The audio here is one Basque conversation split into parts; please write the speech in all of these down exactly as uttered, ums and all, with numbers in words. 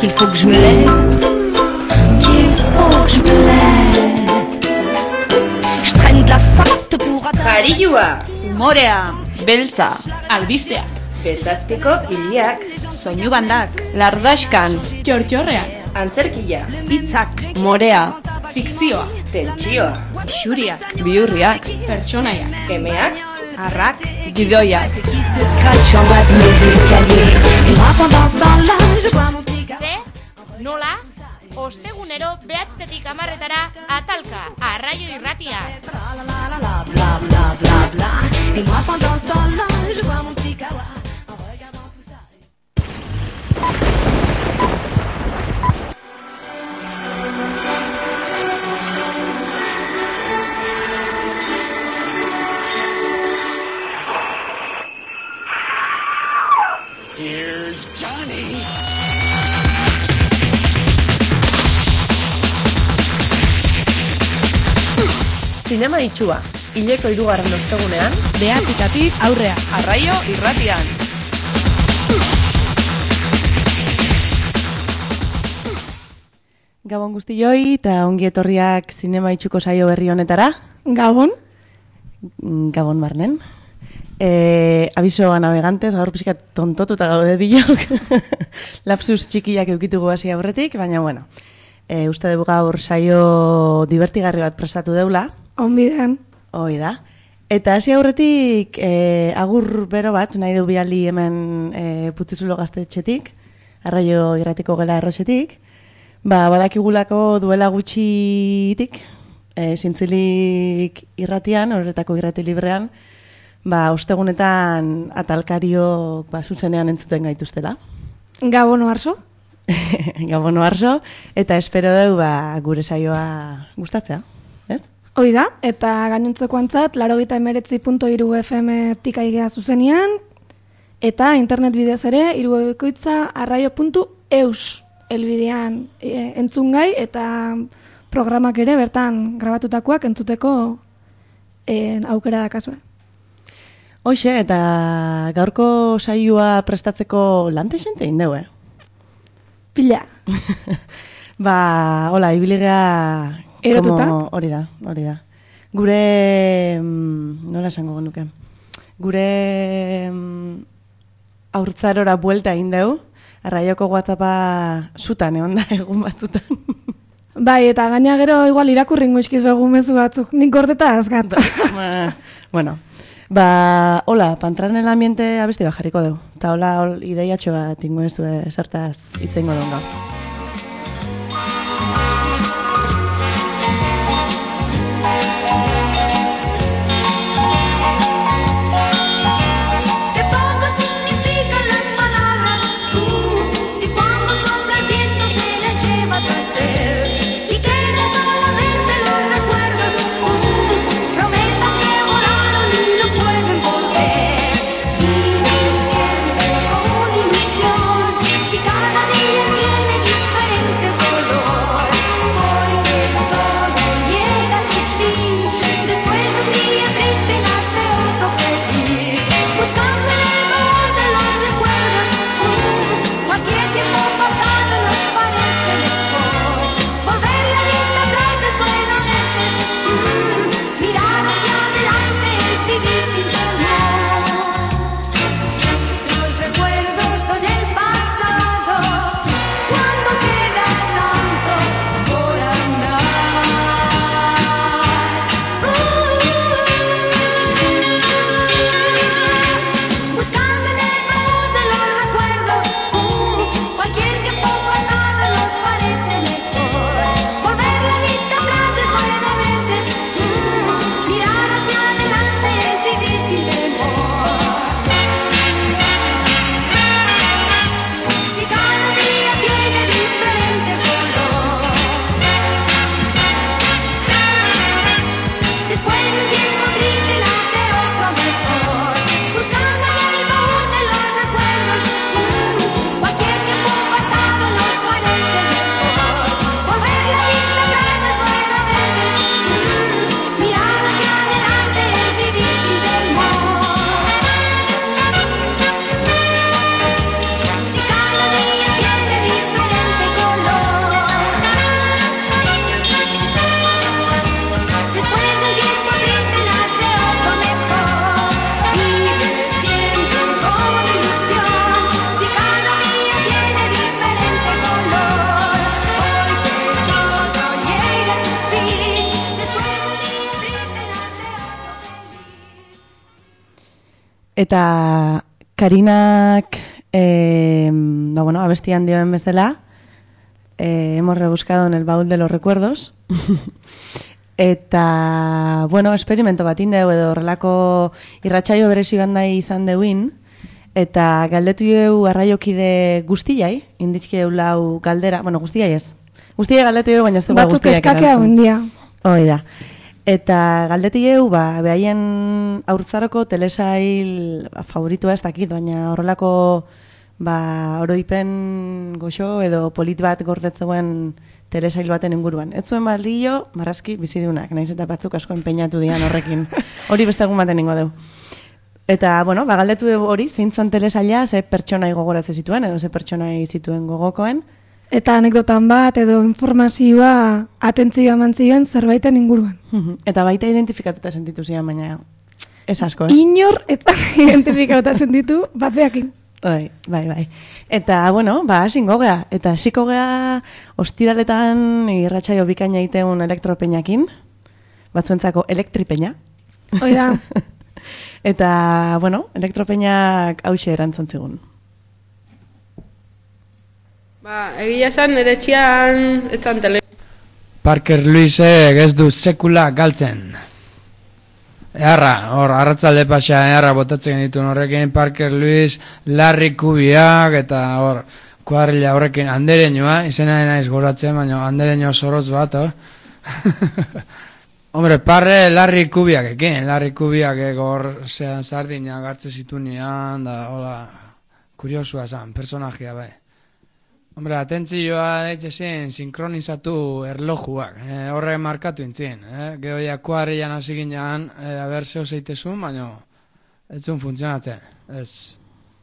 qu'il faut que je me lève, qu'il faut que je me lève. Je traîne de la savate pour atteindre. Jarioa, Umorea, beltza, albisteak, bezazpiko hiliak, soinu bandak, lardaskan, txortxorrean, antzerkia, hitzak, morea, fikzioa, tentsioa, isuriak, Bihurriak, pertsonaiak, emeak, arrak, gidoiak. qui se scratchent en bas de mes escaliers. Et moi pendant ce temps-là, je bois mon petit café. Ze, nola, ostegunero behatztetik hamarretara atalka, arraio irratia. La la la la bla bla bla bla. Et moi pendant ce temps-là, je bois mon petit kawa en regardant tout ça. Here's Johnny. Zinema itxua, hileko hirugarren ostegunean, behatzetatik aurrea. Arraio irratian. Gabon guztioi eta ongi etorriak zinema itxuko saio berri honetara. Gabon. Gabon Marnen. E, abiso a navegantes, gaur pixka tontotuta gaude bilok. Lapsus txikiak eukitugu hasi aurretik, baina bueno. E, uste dugu gaur saio divertigarri bat prestatu deula. Onbidean. Hoi da. Eta hasi aurretik e, agur bero bat, nahi du biali hemen e, Putzizulo gaztetxetik, arraio irratiko gela erroxetik. Ba, badakigulako duela gutxitik, e, zintzilik irratian, horretako irrati librean, ba, ostegunetan atalkario ba, zuzenean entzuten gaituztela. Gabon oarzo. Gabon oarzo, eta espero dugu ba, gure saioa gustatzea, ez? Hoi da, eta gainontzeko antzat, laurogeita hemeretzi puntu hiru F M-tik aigea zuzenean, eta internet bidez ere, hirukoitza arraio puntu eus elbidean e, entzungai, eta programak ere bertan grabatutakoak entzuteko e, aukera dakazue. Hoxe, eta gaurko saioa prestatzeko lante xente indeu, eh? Pila. Ba, hola, ibiligea... Erotuta? Hori da, hori da. Gure... Mm, nola esango genuke? Gure... Mm, aurtzarora buelta indeu, arraioko WhatsAppa zutan, egon da, egun batzutan. Bai, eta gaina gero igual irakurringo iskiz begun mezu batzuk, nik gordeta azgat. Bueno, ba, hola, pantran el ambiente abesti bajarriko dugu. Eta hola, hol, ideiatxo bat ingo ez du sartaz itzengo dugu gaur. Si cada día tiene Eta Karinak, eh, ba, bueno, abestian dioen bezala, eh, hemos rebuscado en el baúl de los recuerdos. Eta, bueno, experimento bat indeu edo horrelako irratsaio berezi bat nahi izan deuin, eta galdetu eu arraiokide guztiai, indizki eu lau galdera, bueno, guztiai ez. Guztiai galdetu eu, baina ez dugu Batzuk guztiak eskakea hundia. Hoi da. Eta galdetu eu, ba, behaien haurtzaroko telesail ba, favoritua ez dakit, baina horrelako ba, oroipen goxo edo polit bat gordetzen telesail baten inguruan. Ez zuen balio, marrazki bizidunak, naiz eta batzuk asko enpeinatu dian horrekin. Hori beste egun baten ingo deu. Eta, bueno, ba, galdetu dugu hori, zeintzan telesaila, ze pertsonai gogoratze zituen, edo ze pertsonai zituen gogokoen. Eta anekdotan bat edo informazioa atentzioa eman zioen zerbaiten inguruan. Eta baita identifikatuta sentitu zian, baina ez asko, ez? Inor eta identifikatuta sentitu bat behakin. Bai, bai, bai. Eta, bueno, ba, hasingo gea. Eta hasiko gea ostiraletan irratsaio bikaina egiteun elektropeinakin. Batzuentzako elektripeina. Hoi da. Eta, bueno, elektropeinak hauxe erantzun zigun. Ba, egia esan nire etxean etzan tele... Parker Luisek ez du sekula galtzen. Eharra, hor, arratzalde pasa, eharra botatzen dituen horrekin, Parker Luis, Larry Kubiak, eta hor, kuadrilla horrekin, andereñoa, izena naiz goratzen, baina andereño zoroz bat, hor. Hombre, parre Larry Kubiak ekin, Larry Kubiak hor, zean sardinak hartze zitunean, da, hola, kuriosua zan, personajea, bai. Hombre, atentzioa daitzezen sinkronizatu erlojuak, eh, horre markatu intzien. Eh? Gehoia kuadrillan hasi ginean, eh, aber zeo zeitezun, baina ez zuen funtzionatzen, ez.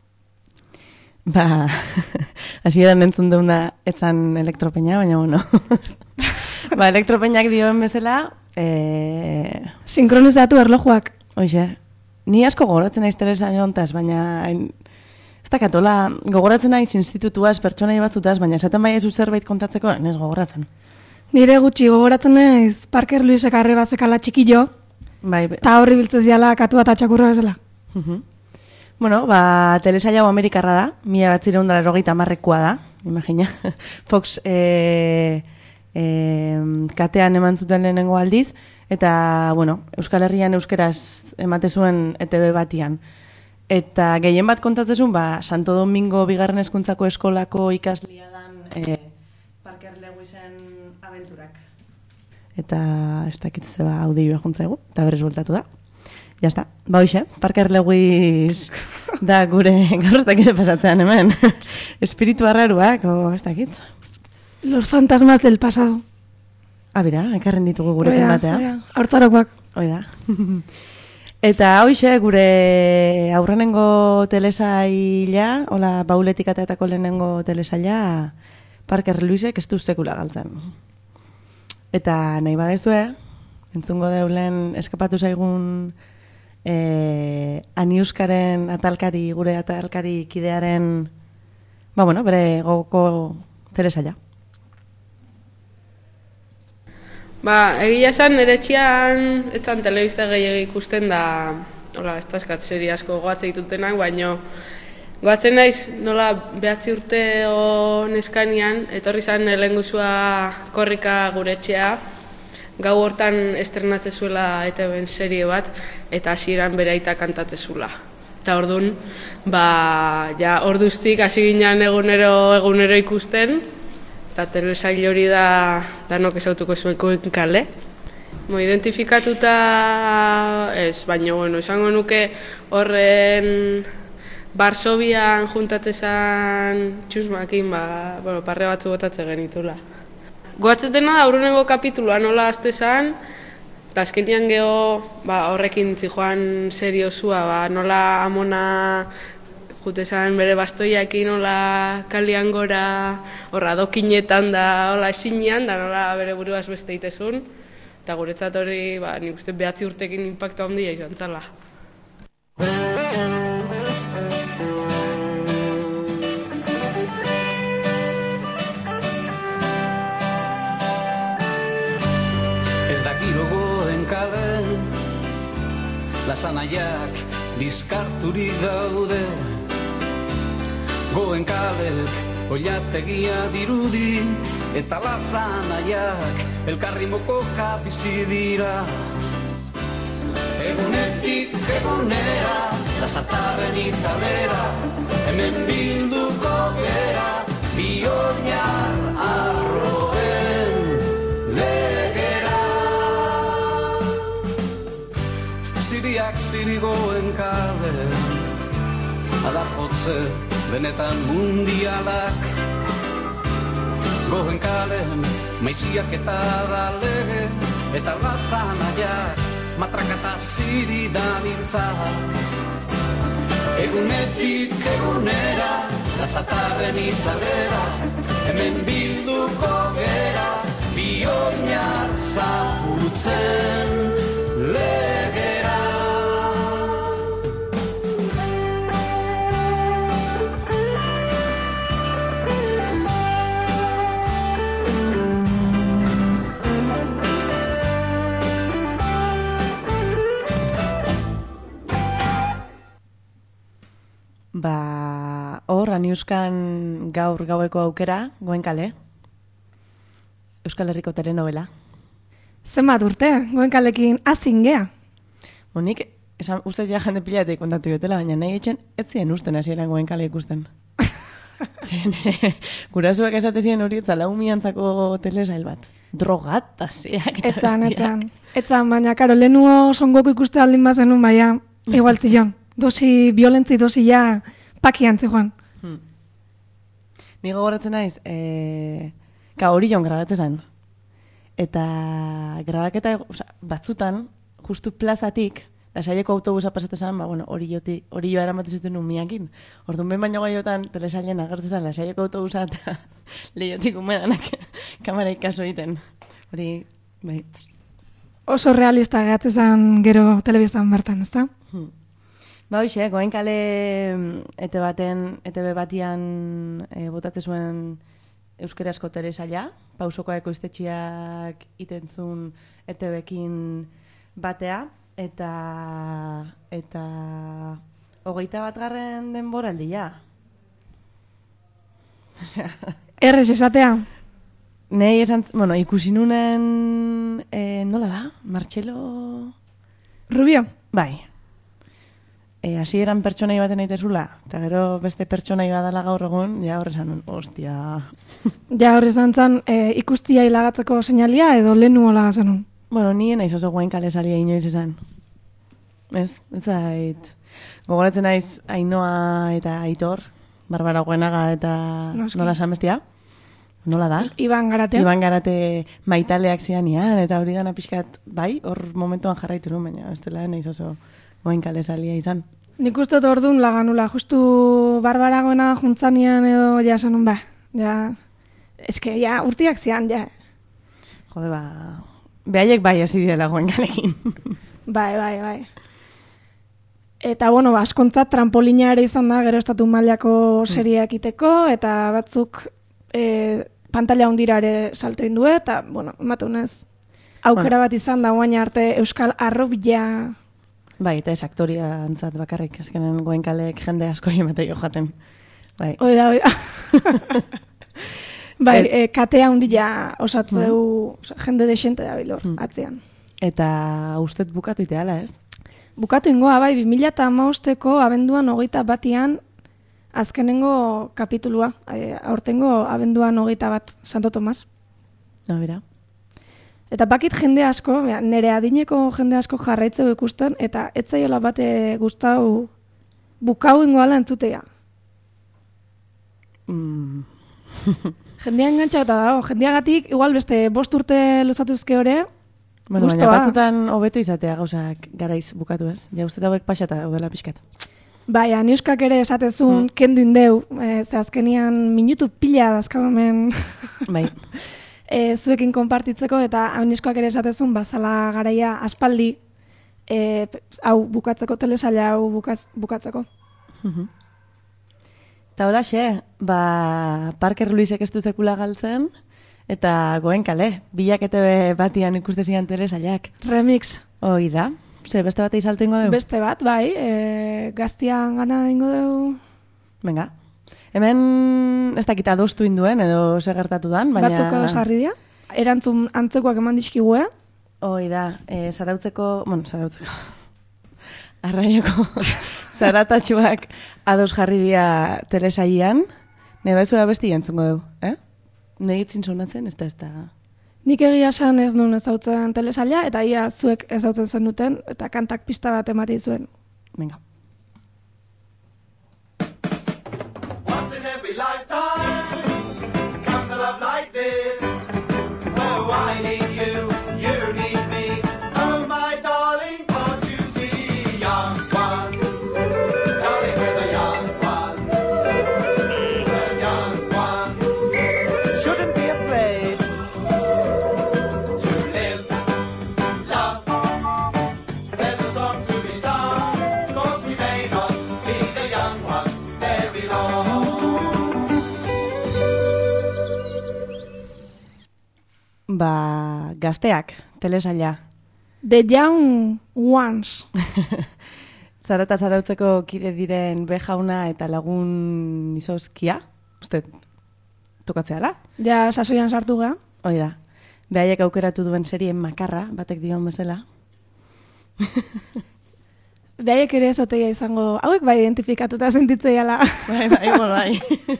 Ba, hasi edan entzun deuna etzan elektropeina, baina bueno. Ba, elektropeinak dioen bezala... Eh... Sinkronizatu erlojuak. Hoxe, ni asko gogoratzen naiz telesaio hontaz, baina... Ez da katola, gogoratzen naiz institutuaz, pertsonai batzutaz, baina esaten bai ezu zerbait kontatzeko, ez gogoratzen. Nire gutxi gogoratzen naiz Parker Luisek arreba zekala txikillo, bai, eta horri biltzez diala katua eta txakurra bezala. Uh-huh. Bueno, ba, telesaia hau Amerikarra da, mila bat zireun dara erogeita marrekoa da, imagina. Fox e, e, katean eman zuten lehenengo aldiz, eta, bueno, Euskal Herrian euskeraz emate zuen E T B batian. Eta gehien bat kontatzezun, ba, Santo Domingo bigarren hezkuntzako eskolako ikaslia dan e, Parker Lewisen abenturak. Eta ez dakit ze ba audioa juntzaigu, eta berez bueltatu da. Ya está, ba hoxe, Parker Lewis da gure gaur ez dakize pasatzean hemen. Espiritu arraruak, o ez dakit. Los fantasmas del pasado. Ah, bera, ekarren ditugu gurekin batea. Hortzarokoak. Hoi da. Eta hoxe, gure aurrenengo telesaila, hola, bauletik ateatako lehenengo telesaila, Parker Luisek ez du sekula galtzen. Eta nahi badezue, entzungo deulen eskapatu zaigun e, Aniuskaren atalkari, gure atalkari kidearen, ba bueno, bere gogoko telesaila. Ba, egia esan nire etxean etzan telebista gehiagik ikusten da, hola, ez taskat seri asko goatzen ditutenak, baino goatzen naiz nola behatzi urte neskanian, etorri zan lehengusua korrika gure etxea, gau hortan estrenatzen zuela E T B-en serie bat, eta hasieran bere aita kantatzen zuela. Eta orduan, ba, ja, orduztik hasi ginean egunero, egunero ikusten, eta telesail hori da danok ezautuko zuen kale. Mo identifikatuta ez, baina bueno, esango nuke horren Barsobian juntatezan txusmakin, ba, bueno, parre batzu botatzen genitula. Goatzetena da aurrenengo kapitulua nola aztezan, eta azkenean geho ba, horrekin zijoan seriosua, ba, nola amona jutezan bere bastoiakin, nola kalian gora, horra dokinetan da, hola esinean, da nola bere buruaz beste itezun. Eta guretzat hori, ba, nik uste behatzi urtekin impacto handia izan zala. Ez daki gogoen kabe, lasanaiak bizkarturik daude. Goen kalek oilategia dirudi, eta lasanaiak elkarri mokoka bizi dira. Egunetik egunera, lasartarren itzalera, hemen bilduko gera, bi oinar arroen legera. Ziriak zirigoen kale, adarpotze benetan mundialak. Goen kalen maiziak eta dalege, eta lasanaiak matrakata ziri dabiltza. Egunetik egunera, lasartarren itzalera, hemen bilduko gera, bi oinar zapultzen legera. Ba, hor, aniuskan gaur gaueko aukera, Goen kale. Euskal Herriko telenovela. Zenbat urte, Goen kalekin azin gea. Monik, esan uste ja jende pilatek kontatu jotela, baina nahi etxen ez ziren usten hasieran Goen kale ikusten. Ziren ere, gurasuak esate ziren hori eta lau miantzako telesail bat. Drogat, taseak eta Etzan, bestiak. etzan. Etzan, baina, karo, lehenuo songoko ikuste aldin bazenun, baina, igual zion. Dosi, violentzi dosi ja pakian zijoan. Hmm. Ni gogoratzen naiz, e, ka hori joan grabatzen zen. Eta grabaketa, oza, batzutan, justu plazatik, lasaieko autobusa pasatzen zen, ba, bueno, hori joti, hori joa eramaten zuten umiakin. Orduan behin baino gaiotan, telesailen agertzen zen, lasaieko autobusa eta lehiotik umedanak kamera ikaso egiten. Hori, bai. Oso realista gehatzen zen gero telebistan bertan, ezta? Hmm. Ba, hoxe, Goen kale ete baten, E T B batian e, botatze zuen euskarazko telesaila, pausoko ekoiztetxiak itentzun E T B-kin batea, eta eta hogeita bat garren denboraldia. Osea, Errez esatea. Nei esan, bueno, ikusi nunen, e, nola da? Martxelo... Rubio? Bai. E, hasieran pertsonai baten aitezula, eta gero beste pertsonai badala gaur egun, ja horre zanun, ostia. Ja horre zantzan, e, ikustia hilagatzeko seinalia edo lehenu hola zenun? Bueno, nien naiz oso Goen kale salia inoiz esan. Ez, ez zait. Gogoratzen naiz Ainoa eta Aitor, Barbara Goenaga eta Noski. nola esan bestia? Nola da? Iban Garate. Iban Garate maitaleak zianian, eta hori dana pixkat, bai, hor momentuan jarraitu nuen, baina ez dela naiz oso Goen kale salia izan. Nik uste dut orduan laganula, justu Barbara Goenaga juntzanian edo ja esanun, ba, ja, eske, ja, urtiak zian, ja. Jode, ba, behaiek bai hasi direla Goen kalekin. Bai, bai, bai. Eta, bueno, ba, askontzat trampolina ere izan da, gero estatu mailako seriak iteko, eta batzuk e, pantalla hundira ere salto indu, eta, bueno, ematunez, aukera bat izan da, guain arte Euskal Arrobila. Bai, eta ez aktoria antzat bakarrik, azkenen Goen kaleek jende asko emate jo jaten. Bai. Oida, oida. Bai, e, katea hundila osatze Mm. du jende desente da bilor, Mm. atzean. Eta ustet bukatu iteala, ez? Bukatu ingoa, bai, bi mila hamabosteko abenduan hogeita batian azkenengo kapitulua, e, aurtengo abenduan hogeita bat Santo Tomas. No, bera. Eta bakit jende asko, bera, nire adineko jende asko jarraitzeu ikusten, eta ez zaiola bate gustau bukau ingoala entzutea. Mm. Jendea engantxa eta dago, jendeagatik, igual beste bost urte luzatuzke ore, Bueno, baina gustoa. batzutan hobeto izatea gauzak garaiz bukatu, ez? Ja, uste hauek pasata daudela pixkat. Bai, aniuskak ere esatezun, mm. kendu indeu, e, ze azkenian minutu pila dazkamen Bai. e, zuekin konpartitzeko, eta aniuskak ere esatezun, bazala garaia aspaldi, e, hau bukatzeko, telesaila hau bukatz, bukatzeko. Mhm. Eta hola, xe, ba, Parker Luisek ez du sekula galtzen, eta Goen kale, bilak E T B batian ikuste zian telesailak. Remix. Hoi da, ze beste bat izaltengo dugu? Beste bat, bai, e, e, gaztian gana ingo dugu. Venga. Hemen ez dakit adostu induen edo zer gertatu dan, baina... Batzuk ados jarri dira. Erantzun antzekoak eman dizkigu, eh? Hoi da, e, zarautzeko... Bueno, zarautzeko... Arraioko zaratatxuak ados jarri dira telesaian. Ne baizu da besti jantzungo dugu, eh? Ne hitzin sonatzen, ez da, ez da... Nik egia esan ez nuen ezautzen telesaila, eta ia zuek ezautzen zen duten, eta kantak pista bat emati zuen. Venga. Once in every lifetime comes a love like this. Oh, I need you, you need me. Oh, my darling, can't you see? Young ones, darling, we're the young ones. The young ones shouldn't be afraid to live, love. There's a song to be sung, 'cause we may not be the young ones very long. Ba, gazteak, telesaila. The Young Ones. Zarata zarautzeko kide diren bejauna eta lagun izozkia, uste, tokatzea la? Ja, sasoian sartu ga. Hoi da, behaiek aukeratu duen serien makarra, batek dion bezala. Behaiek ere esoteia izango, hauek bai identifikatuta sentitzeiala. Bai, bai, bueno, bai.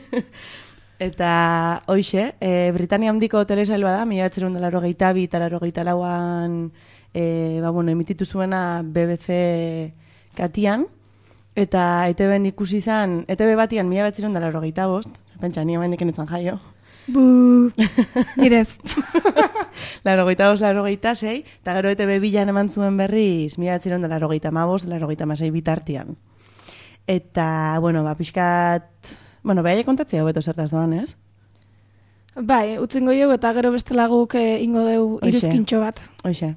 Eta hoixe, e, Britania handiko telesailua da, mila batziehun eta laurogeita bi eta laurogeita lauan e, ba, bueno, emititu zuena B B C katian, eta E T Bn ikusi izan, E T B batian mila batziehun eta laurogeita bost, pentsa, ni hemen etzan jaio. Bu, nirez. Laurogeita bost, laurogeita sei, eta gero E T B bilan eman zuen berriz, mila batziehun eta laurogeita hamabost, laurogeita hamasei bitartian. Eta, bueno, ba, pixkat... Bueno, behaiek kontatzea hobeto zertaz doan, ez? Bai, utzingo jo eta gero bestela guk eh, ingo deu iruzkintxo bat. Hoxe.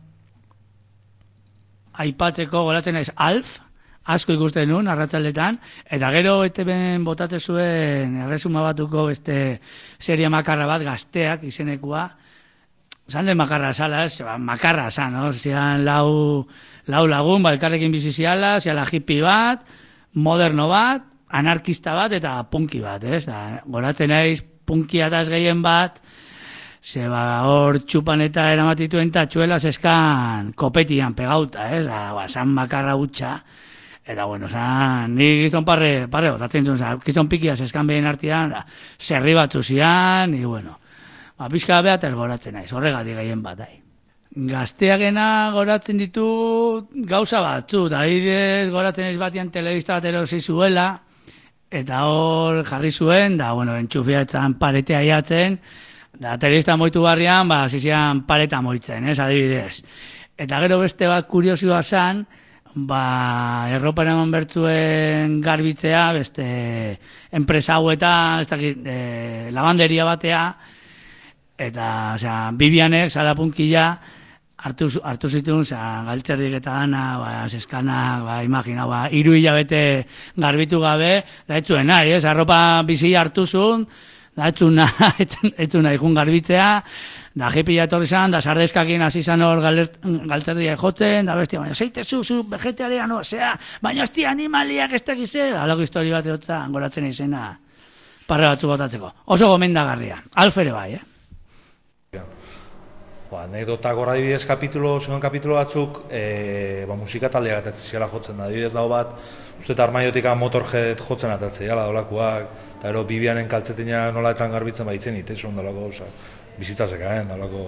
Aipatzeko goratzen naiz Alf, asko ikusten nuen arratsaletan, eta gero E T Bn botatzen zuen erresuma batuko beste serie makarra bat, Gazteak izenekua. Zan den makarra zala, ez? Ba, makarra zan, no? Zian lau, lau lagun, ba, elkarrekin bizi ziala, ziala hippie bat, moderno bat, anarkista bat eta punki bat, ez? Da, goratzen naiz punkia eta ez gehien bat, ze ba, hor txupan eta eramatituen tatxuela zeskan kopetian pegauta, ez? Da, ba, zan makarra hutsa, eta bueno, zan, ni gizton parre, parre botatzen duen, zan, gizton pikia zeskan behin artian, da, zerri batzu zian, i bueno, ba, pixka behat ez goratzen naiz, horregatik gehien bat, ai. Gazteagena goratzen ditu gauza batzu, da, adibidez goratzen naiz batian telebista bat erosi zuela, eta hor jarri zuen, da, bueno, entxufia etzan paretea iatzen, da, telebista moitu barrian, ba, zizian pareta moitzen, ez, adibidez. Eta gero beste bat kuriosioa zan, ba, erropa eraman bertzuen garbitzea, beste enpresa haueta, ez dakit, e, lavanderia batea, eta, osea, Bibianek, salapunkila, hartu, hartu zituen, oza, galtzerdik eta dana, ba, zeskanak, ba, imagina, ba, hiru hilabete garbitu gabe, da etzuen nahi, ez, arropa bizi hartu zuen, da etzuen nahi, etzuen nahi jun garbitzea, da jipila etorri zan, da sardezkakin hasi zan hor galtzerdia jotzen, da bestia, baina zeite zu, zu, vegetarian, no, zea, baina hostia, animaliak ez tegize, da alako histori bat egotzen, goratzen izena, parre batzu botatzeko. Oso gomendagarria, Alfere bai, eh? Ba, anekdotak hor adibidez kapitulo, segon kapitulo batzuk, e, ba, musika taldea gatatzea jotzen da, adibidez dago bat, uste eta armaiotika Motorhead jotzen atatzea, dolakoak, eta ero Bibianen kaltzetina nola etzan garbitzen baitzen itezun dolako, oza, bizitzazekaen, dolako...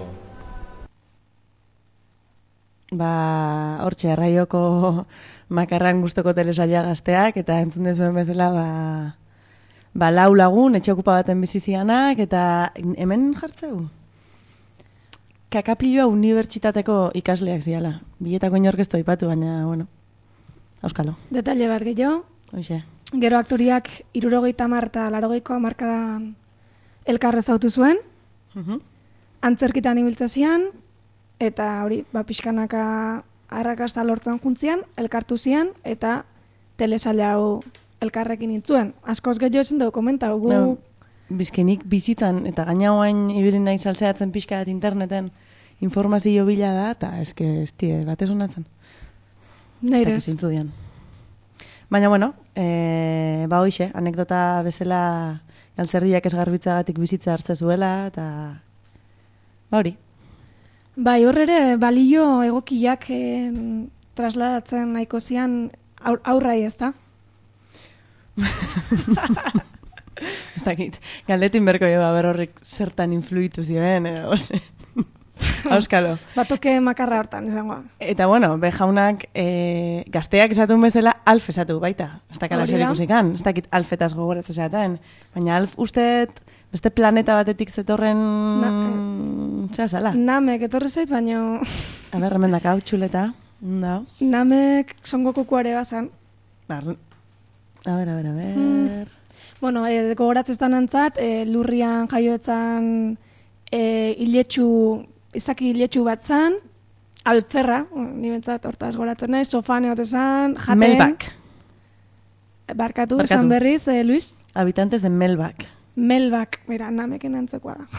Ba, hortxe, arraioko makarran guztoko telesaila Gazteak, eta entzun dezuen bezala, ba, ba, lau lagun, etxe okupa baten bizizianak, eta hemen jartzeu? Kakapilloa unibertsitateko ikasleak ziala. Biletako inorkestu aipatu, baina, bueno, auskalo. Detalle bat gehiago. Hoxe. Gero aktoriak hirurogeita hamar eta laurogeiko hamarkadan elkarrez autu zuen, uh-huh. Antzerkitan ibiltzezian, eta hori, ba, pixkanaka arrakasta lortzen juntzian, elkartu zian, eta telesaila hau elkarrekin intzuen. Askoz gehiago ezin dugu komentau, gu... No. Bizkenik bizitzan, eta gaina hoain ibilin nahi saltzeatzen pixka bat interneten informazio bila da, eta eske, estie, batez honatzen. Neirez. Eta zintzu dian. Baina, bueno, e, ba hoxe, anekdota bezala galtzerdiak ez garbitzagatik bizitza hartze zuela, eta ba hori. Bai, hor ere, balio egokiak eh, trasladatzen nahiko zian aur, aurrai ez da? Ez dakit, galdetin berko jo, ber horrek zertan influitu ziren, edo, ose. Auskalo. Batoke makarra hortan, izango. Eta bueno, be jaunak e, gazteak esatun bezala alf esatu baita. Ez dakala zer ikusikan, ez dakit alfetaz gogoratzen zaten. Baina alf usteet beste planeta batetik zetorren Na, txea zala. Namek etorri zait, baina... A ber, hemen daka hau txuleta. Ndao. Namek Son Gokuko ere bazan. Bar, a ber, a ber, a ber... Hmm. Bueno, e, gogoratzeztan antzat, e, lurrian jaioetzan e, iletxu... izaki iletxu bat zan, alferra, ni bentzat hortaz goratzen nahi, sofan egotezan, jaten... Melbak. Barkatu, Barkatu. Esan berriz, eh, Luis? Habitantes de Melbak. Melbak, bera, nameken antzekoa da.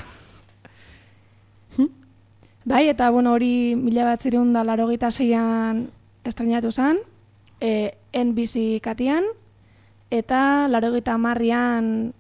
Bai, eta bueno, hori mila bat zireun da larogeita zeian estrenatu zen, e, N B C katian, eta larogeita hamarrian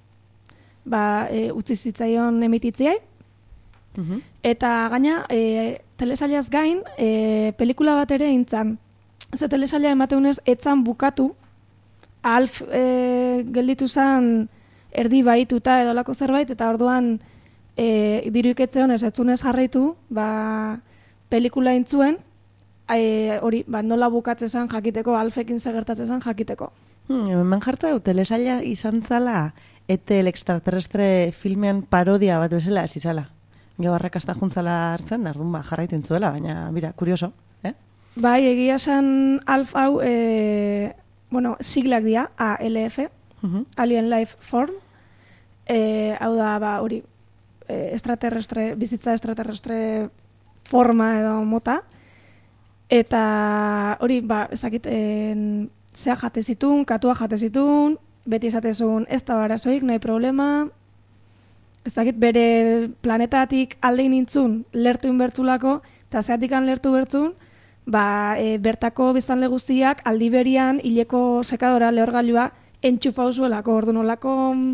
ba, e, utzi zitzaion emititziai. Uhum. Eta gaina, e, telesailaz gain, e, pelikula bat ere intzan. Ze telesaila emateunez, etzan bukatu, Alf e, gelditu zen erdi baituta edolako zerbait, eta orduan e, diru iketze honez, etzunez jarraitu, ba, pelikula intzuen, e, hori, ba, nola bukatze zen jakiteko, Alfekin segertatze zen jakiteko. Hmm, hemen jarta, telesaila izan zala, Etel extraterrestre filmean parodia bat bezala ez izala. Gero arrakasta juntzala hartzen, dardun ba, jarraitu intzuela, baina, bira, kurioso, eh? Bai, egia esan Alf hau, e, bueno, siglak dira, A L F, uh-huh. Alien Life Form, e, hau da, ba, hori, e, extraterrestre, bizitza extraterrestre forma edo mota, eta hori, ba, ez dakit, en, zea jate zitun, katua jate zitun, beti esatezun ez da barazoik, nahi problema, ez dakit, bere planetatik aldein nintzun, lertu inbertzulako, eta zeatik lertu bertzun, ba, e, bertako biztanle guztiak aldi berian hileko sekadora lehorgailua entxufa usuelako, ordu nolako...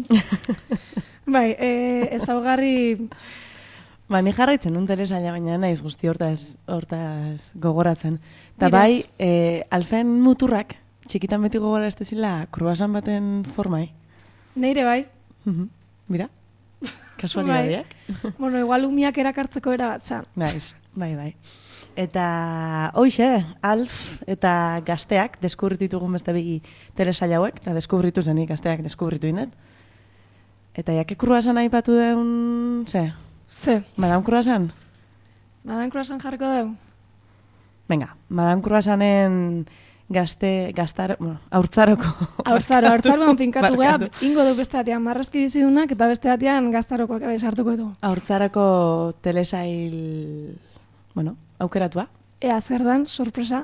bai, e, ez daugarri... Ba, ni jarraitzen nun telesaila, baina naiz guzti hortaz, hortaz gogoratzen. Eta bai, e, Alfen muturrak, txikitan beti gogora ez dezila, kruasan baten formai. Neire bai. Uh-huh. Mira, kasualidadiak. Bai. Bueno, igual umiak erakartzeko era bat zan. Baiz, bai, bai. Eta, hoxe, Alf eta gazteak, deskubritu ditugun beste bi telesaila hauek, eta deskubritu zenik gazteak deskubritu indet. Eta jake kruasan aipatu deun, ze? Ze? Madame Kruasan? Madame Kruasan jarriko deu? Venga, Madame Kruasanen gazte, gaztar, bueno, haurtzaroko. Haurtzaro, haurtzaroan pinkatu geha, ingo du beste batean marrazki bizidunak, eta beste batean gaztarokoak ebe sartuko du. Haurtzaroko telesail, bueno, aukeratua. Ea zer dan, sorpresa.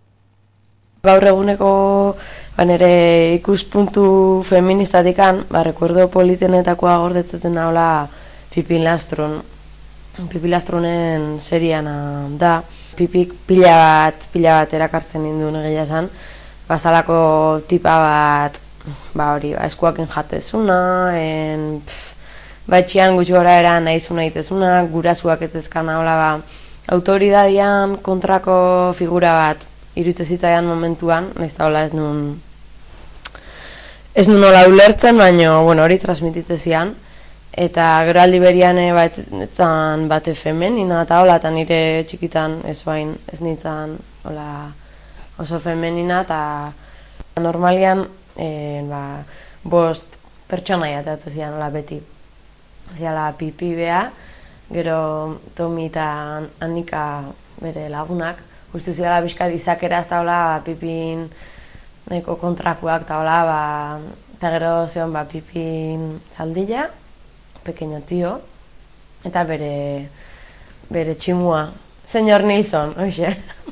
Gaur eguneko ba, nire ikuspuntu feministatikan, ba, rekuerdo politenetakoa gordetzen daula Pipi Lastrun. Pipi Lastrunen seriana da. Pipik pila bat, pila bat erakartzen ninduen egia esan. Basalako tipa bat, ba hori, ba, eskuakin jatezuna, en, pff, ba etxian gutxi gora eran nahizuna itezuna, gurasuak ez ezkana, hola ba, autoridadian kontrako figura bat irutze zitzaidan momentuan, nahiz da hola ez nun, ez nun hola ulertzen, baina bueno, hori transmititzezian. Eta gero aldi berian bat, etzan bate femenina eta hola, eta nire txikitan ez bain, ez nintzen hola, oso femenina, eta normalian e, ba, bost pertsonaia eta zian hola beti. Ziala Pipi bea, gero Tomi eta Annika bere lagunak, justu ziala bizkat izakera ez da hola Pipin nahiko kontrakuak eta hola, ba, eta gero zion ba, Pipin Zaldilla, pequeño tío, eta bere, bere tximua, señor Nilsson, oixe.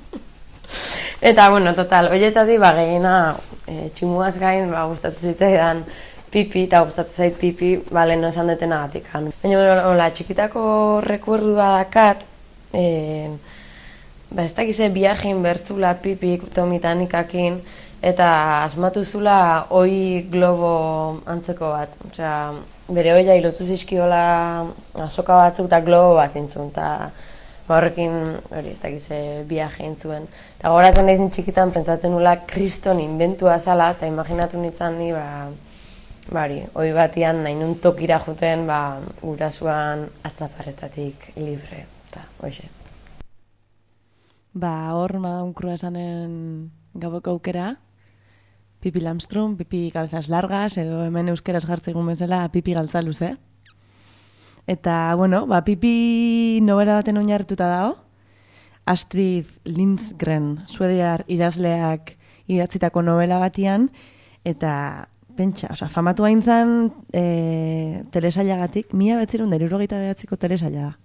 Eta, bueno, total, oietati, ba, gehiena e, tximuaz gain, ba, gustatzen zitaidan Pipi, eta gustatzen zait Pipi, ba, lehen esan detenagatik. Baina, hola, txikitako rekuerdua dakat, e, ba, ez dakize viajein bertzula Pipik, Tomi eta Anikakin, eta asmatu zula oi globo antzeko bat. Osea, bere oia ilotzu zizkiola azoka batzuk eta globo bat intzun, eta horrekin, hori, ez dakiz, biaje intzuen. Eta goratzen naiz txikitan pentsatzen nula kriston inventua zala, eta imaginatu nintzen ni, ba, bari, oi batian nahi nun tokira juten, ba, gurasuan aztaparretatik libre, eta hoxe. Ba, hor, Madame Croissanen gaboko aukera, Pipi Lamström, Pipi galtzas largas, edo hemen euskeraz jartzegun bezala, Pipi galtza luze. Eta, bueno, ba, Pipi novela baten oinarrituta dago, Astrid Lindgren, suediar idazleak idatzitako novela batian, eta pentsa, oza, famatu haintzan e, telesailagatik, mila betzirun da hirurogeita bederatziko telesaila da.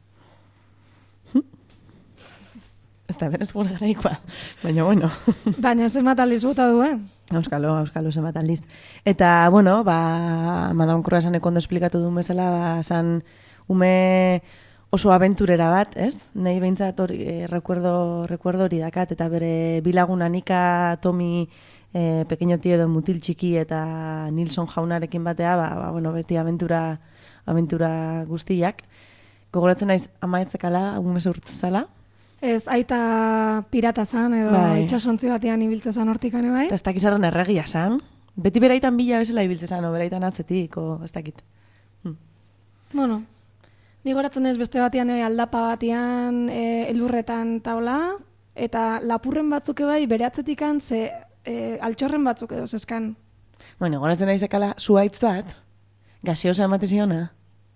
Ez da, berez gure garaikoa, baina, bueno. Baina, zenbat aldiz bota du, eh? Euskalo, euskalo zenbat aldiz. Eta, bueno, ba, Madame Croissanek ondo esplikatu duen bezala, ba, zan ume oso abenturera bat, ez? Nahi behintzat hori, eh, recuerdo, recuerdo hori dakat, eta bere bilagun Anika, Tomi, eh, pequeño tío edo mutil txiki eta Nilsson jaunarekin batea, ba, ba, bueno, beti abentura, abentura guztiak. Gogoratzen naiz amaetzekala, ume zurtzala. Ez, aita pirata zan, edo bai. itxasontzi batean ibiltze zan hortikane bai. Eta ez dakizarren erregia zan. Beti beraitan bila bezala ibiltze zan, o beraitan atzetik, o ez dakit. Hm. Bueno, ni goratzen ez beste batean e, aldapa batean, e, elurretan taula, eta lapurren batzuk bai bere atzetikan ze e, altxorren batzuk edo zeskan. Bueno, goratzen nahi zekala zuaitz bat, gaseosa emate ziona.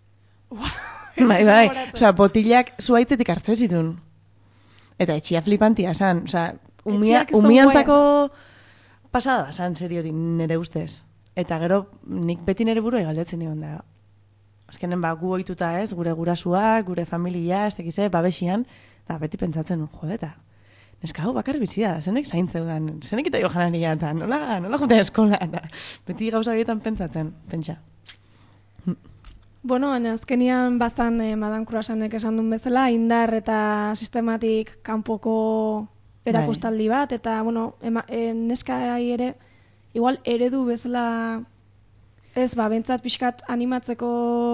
bai, bai, osea, botilak zuaitzetik hartze zitun. Eta etxia flipantia zan, osea, umia, umiantzako pasada zan, seri hori nire ustez. Eta gero, nik beti nire burua galdetzen nion da. Azkenen, ba, gu ohituta ez, gure gurasuak, gure familia, ez tekize, babesian, eta beti pentsatzen, jodeta. Neska hau bakar bizia da, zenek zaintzeudan, zenek eta jo janaria, eta nola, nola jute eskola, eta beti gauza horietan pentsatzen, pentsa. Bueno, baina azkenian bazan eh, Madame Croissanek esan duen bezala, indar eta sistematik kanpoko erakustaldi bat, eta, bueno, ema, e, neskai ere, igual eredu bezala, ez, ba, bentsat pixkat animatzeko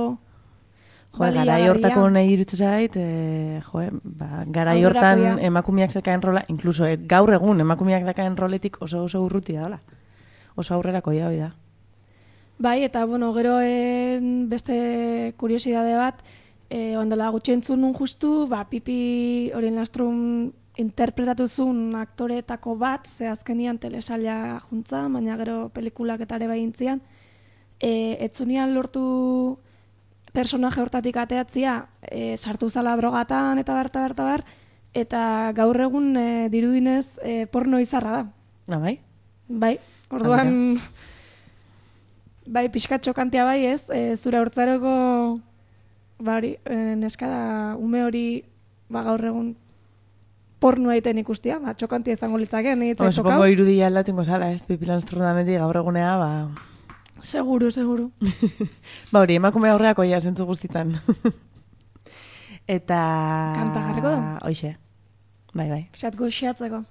Jo, garai hortako nahi irutzen zait, e, jo, ba, garai hortan emakumeak zekaen rola, inkluso e, gaur egun emakumeak dakaen roletik oso oso urruti da, hola. Oso aurrerako ia hori da. Bai, eta, bueno, gero e, beste kuriosidade bat, e, ondela gutxi entzun nun justu, ba, Pipi Horien Lastrum interpretatu zuen aktoreetako bat, ze azkenian telesaila juntza, baina gero pelikulak eta ere behintzian, e, etzunian lortu personaje hortatik ateatzia, e, sartu zala drogatan eta bar, eta bar, eta bar, eta gaur egun e, dirudinez e, porno izarra da. Ah, bai? Bai, orduan... Bai, pixkat txokantia bai ez, e, zure hortzaroko ba hori, e, neska da, ume hori ba, gaur egun pornoa egiten ikustia, ba, txokantia izango litzake, nahi etzai txokau. Supongo irudia aldatungo zala, ez, Pipi Lamström danetik gaur egunea, ba... Seguru, seguru. ba hori, emakume aurreako ja zentzu guztitan. Eta... Kanta jarriko da? Hoxe, bai, bai. Pixat goxiatzeko.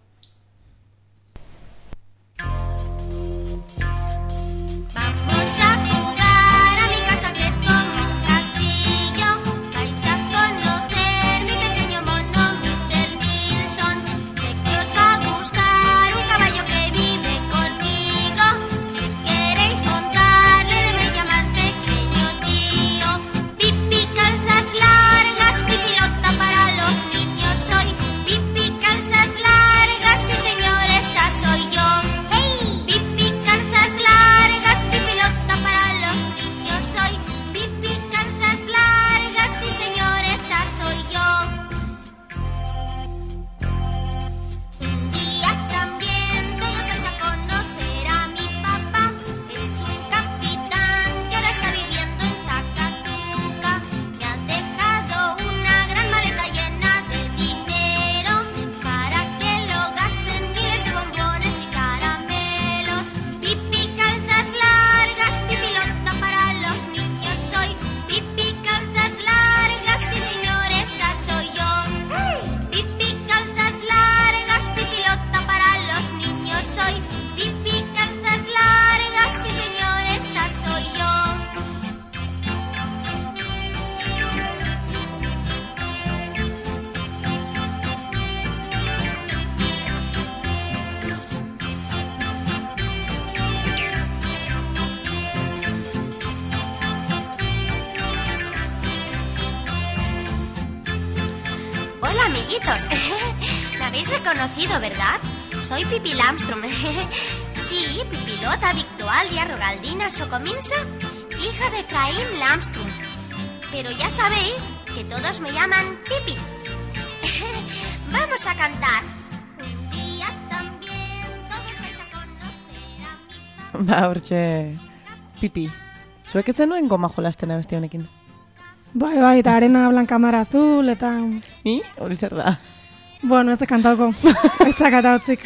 Largas, pipilota para los niños hoy. Pipi calzas largas. Hola, amiguitos. Me habéis reconocido, ¿verdad? Soy Pipi Lamstrom. Sí, Pipilota, Victualia, Rogaldina, Socominsa, hija de Efraín Lamstrom. Pero ya sabéis que todos me llaman Pipi. Vamos a cantar. Un día también todos vais a conocer a mi... Ba, hortxe, Pipi. Zuek ez zenuen goma jolastena beste honekin? Bai, bai, eta arena blanca mar azul, eta... Ni? Hori zer da? Bueno, ez da kantauko. Ez da kantautzik.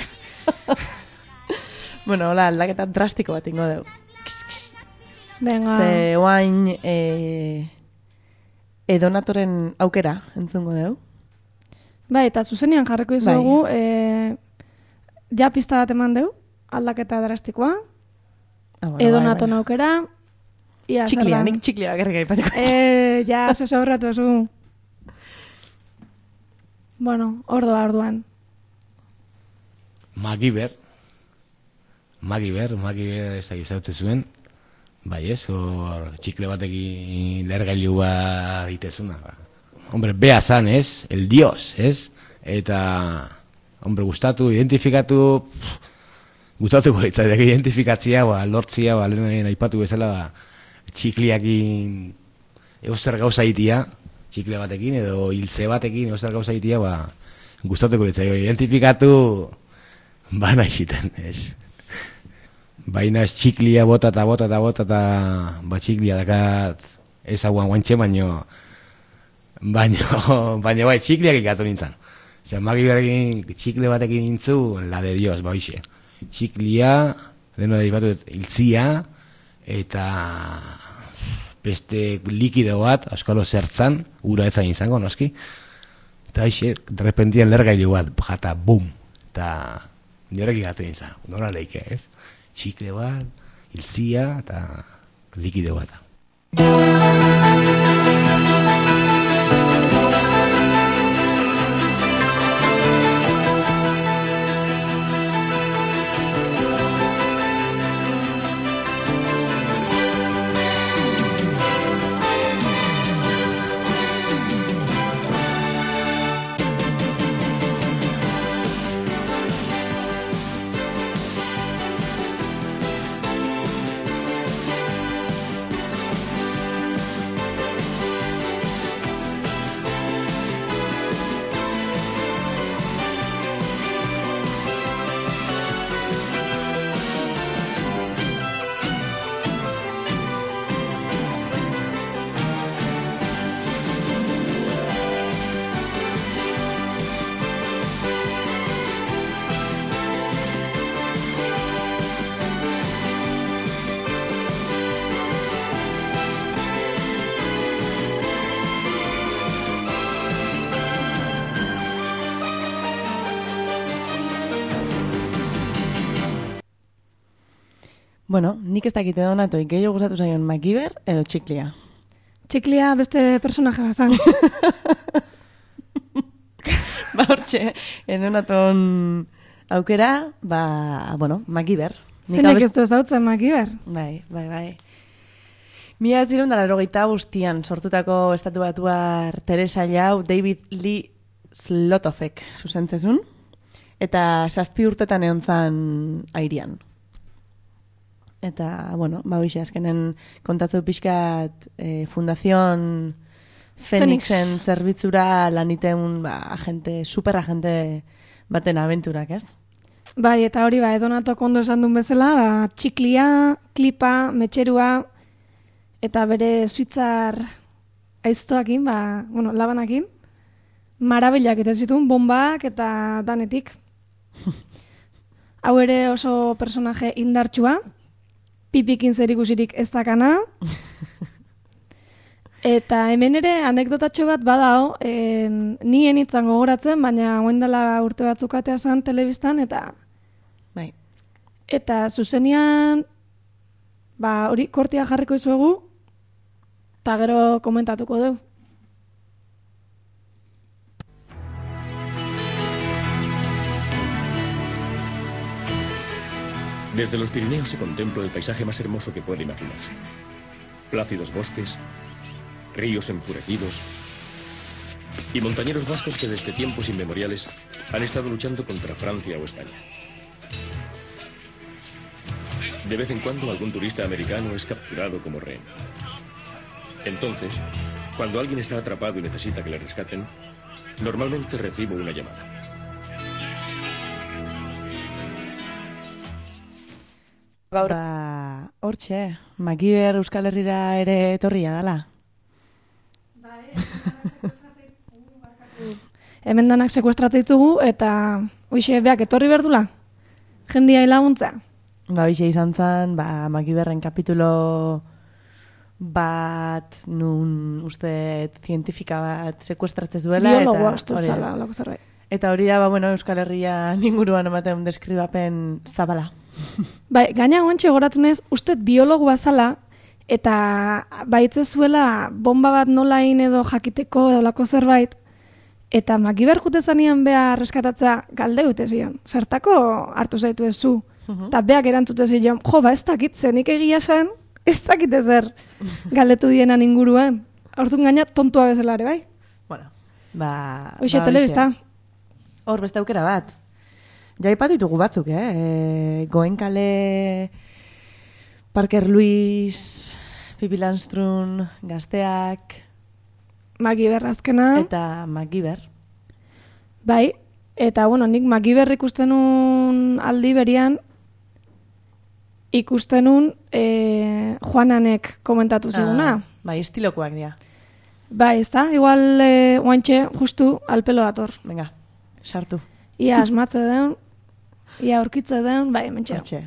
Bueno, hola, aldaketa drastiko bat ingo dugu. Venga. Ze oain e, edonatoren aukera entzungo dugu. Bai, eta zuzenean jarriko izugu, bai. e, ja pista bat eman dugu, aldaketa drastikoa, ah, bueno, edonaton bai, bai. aukera, ia txiklia, nik txiklia bakarrik aipateko. E, ja, zezaurratu ezu. Bueno, ordoa orduan. Magiber, Magiber, Magiber ez da gizaute zuen, bai ez, hor txikle batekin lergailu bat ditezuna. Hombre, bea zan, ez, el dios, ez, eta, hombre, gustatu, identifikatu, pff, gustatuko litzateke identifikatzia, ba, lortzia, ba, lehen aipatu bezala, ba, txikliakin euser gauza itia, txikle batekin, edo hiltze batekin euser gauza itia, ba, gustatuko litzateke identifikatu, ba, nahi ziten, ez. Baina ez txiklia bota eta bota eta bota eta, ba, txiklia dakat ez hauan guantxe, baino, baino, baino bai, txikliak ikatu nintzen. Zer, Magiberrekin txikle batekin nintzu, la de Dios, ba, hoxe. Txiklia, lehenu da dipatu, hiltzia, eta beste likido bat, auskalo zertzan, ura etzan izango, noski. Eta hoxe, derrepentien lergailu bat, jata, bum, eta niorek ikatu nintzen, nora leike, ez? Txikle bat, hiltzia, eta likido bat. Bueno, nik ez dakite donatoi, gehiago gustatu zaion Magiber edo txiklia? Txiklia beste personaja zan. Ba, hortxe, edonaton aukera, ba, bueno, Magiber. Zenek ez du ezautzen Magiber? Bai, bai, bai. Mila atzirun dara erogeita bustian sortutako estatu batuar Teresa Jau, David Lee Zlotovek zuzentzezun, eta zazpi urtetan egon zan airian. Eta, bueno, ba, hoxe, azkenen kontatzu pixkat eh, Fundación Fenixen Phoenix. Zerbitzura laniten ba, agente, superagente baten abenturak, ez? Bai, eta hori, ba, edonatok ondo esan duen bezala, ba, txiklia, klipa, metxerua, eta bere suitzar aiztoakin, ba, bueno, labanakin, marabilak eta zituen, bombak eta danetik. Hau ere oso personaje indartsua, pipikin zerikusirik ez dakana. Eta hemen ere anekdotatxo bat badao, e, nien itzan gogoratzen, baina oendala urte batzukatea zen telebistan, eta bai. Eta zuzenian, ba, hori kortia jarriko izuegu, eta gero komentatuko dugu. Desde los Pirineos se contempla el paisaje más hermoso que puede imaginarse. Plácidos bosques, ríos enfurecidos, y montañeros vascos que desde tiempos inmemoriales han estado luchando contra Francia o España. De vez en cuando algún turista americano es capturado como rehén. Entonces, cuando alguien está atrapado y necesita que le rescaten, normalmente recibo una llamada. Ba, hortxe, Makiber Euskal Herrira ere etorria dala. Hemen danak sekuestratu ditugu eta hoxe beak etorri berdula. Jendia laguntza. Ba, hoxe izan zen, ba, Makiberren kapitulo bat nun uste zientifika bat sekuestratzen duela. Biologoa uste zala, olako zerbait. Eta hori da, ba, bueno, Euskal Herria inguruan ematen deskribapen zabala. Bai, gaina guantxe goratunez, uste biologoa zala, eta baitze zuela bomba bat nolain edo jakiteko edo lako zerbait, eta Makiber jute zanean beha reskatatzea galde dute zion. Zertako hartu zaitu ez zu. Eta beak erantzute zion, jo, ba ez dakit zenik egia zen, ez dakit ezer galdetu dienan inguruan. Hortun gaina tontua bezala ere, bai? Bueno, ba... Hoxe, ba, telebista. Hor, beste aukera bat. Ja ipatu ditugu batzuk, eh? E, Goenkale, Parker Luis, Pippi Landström, Gazteak... Makiber azkena. Eta Makiber. Bai, eta bueno, nik Makiber ikusten un aldi berian, ikusten un e, Juananek komentatu ziguna. Ah, bai, estilokoak dira. Bai, ez da? Igual e, oantxe, justu, alpelo dator. Venga, sartu. Ia asmatze den, ia aurkitze den, bai, mentxe.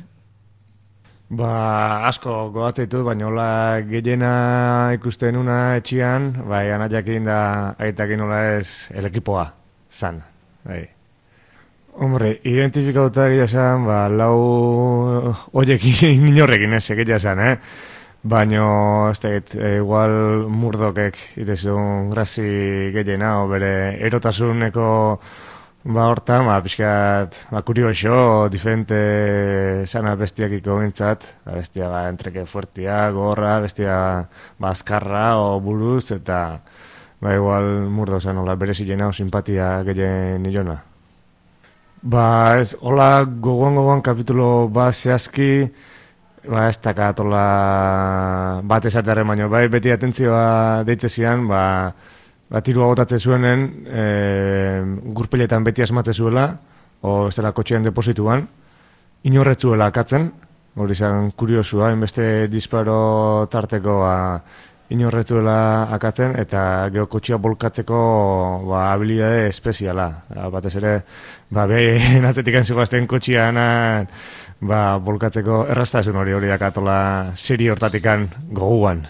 Ba, asko gogatzeitu, baina hola gehiena ikusten una etxian, bai, anaiakin da aitakin hola ez el ekipoa, zan, bai. Hombre, identifikatuta egia zan, ba, lau oiekin inorrekin ez, egia zan, eh? Baina, ez tegit, e, igual murdokek itezun grazi gehiena, o bere erotasuneko ba hortan, ba, pixkat, ba, kurioso, diferente sana bestiakiko gintzat, ba, bestia, ba, entreke fuertia, gorra, bestia, ba, azkarra, o buruz, eta, ba, igual murdo zen, hola, berezi jena, o simpatia gehien nilona. Ba, ez, hola, gogoan-gogoan kapitulo, ba, zehazki, ba, ez dakat, hola, bat esatearen baino, bai, beti atentzioa deitze zian, ba, ba, tirua gotatzen zuenen, e, gurpiletan beti asmatze zuela, o ez dela kotxean deposituan, inorretzuela akatzen, hori izan kuriosua, inbeste disparo tarteko ba, inorretzuela akatzen, eta geho kotxea bolkatzeko ba, habilidade espeziala. Ba, batez ere, ba, behin atzetik antzugazten kotxean ba, bolkatzeko erraztasun hori hori dakatola seri hortatikan goguan.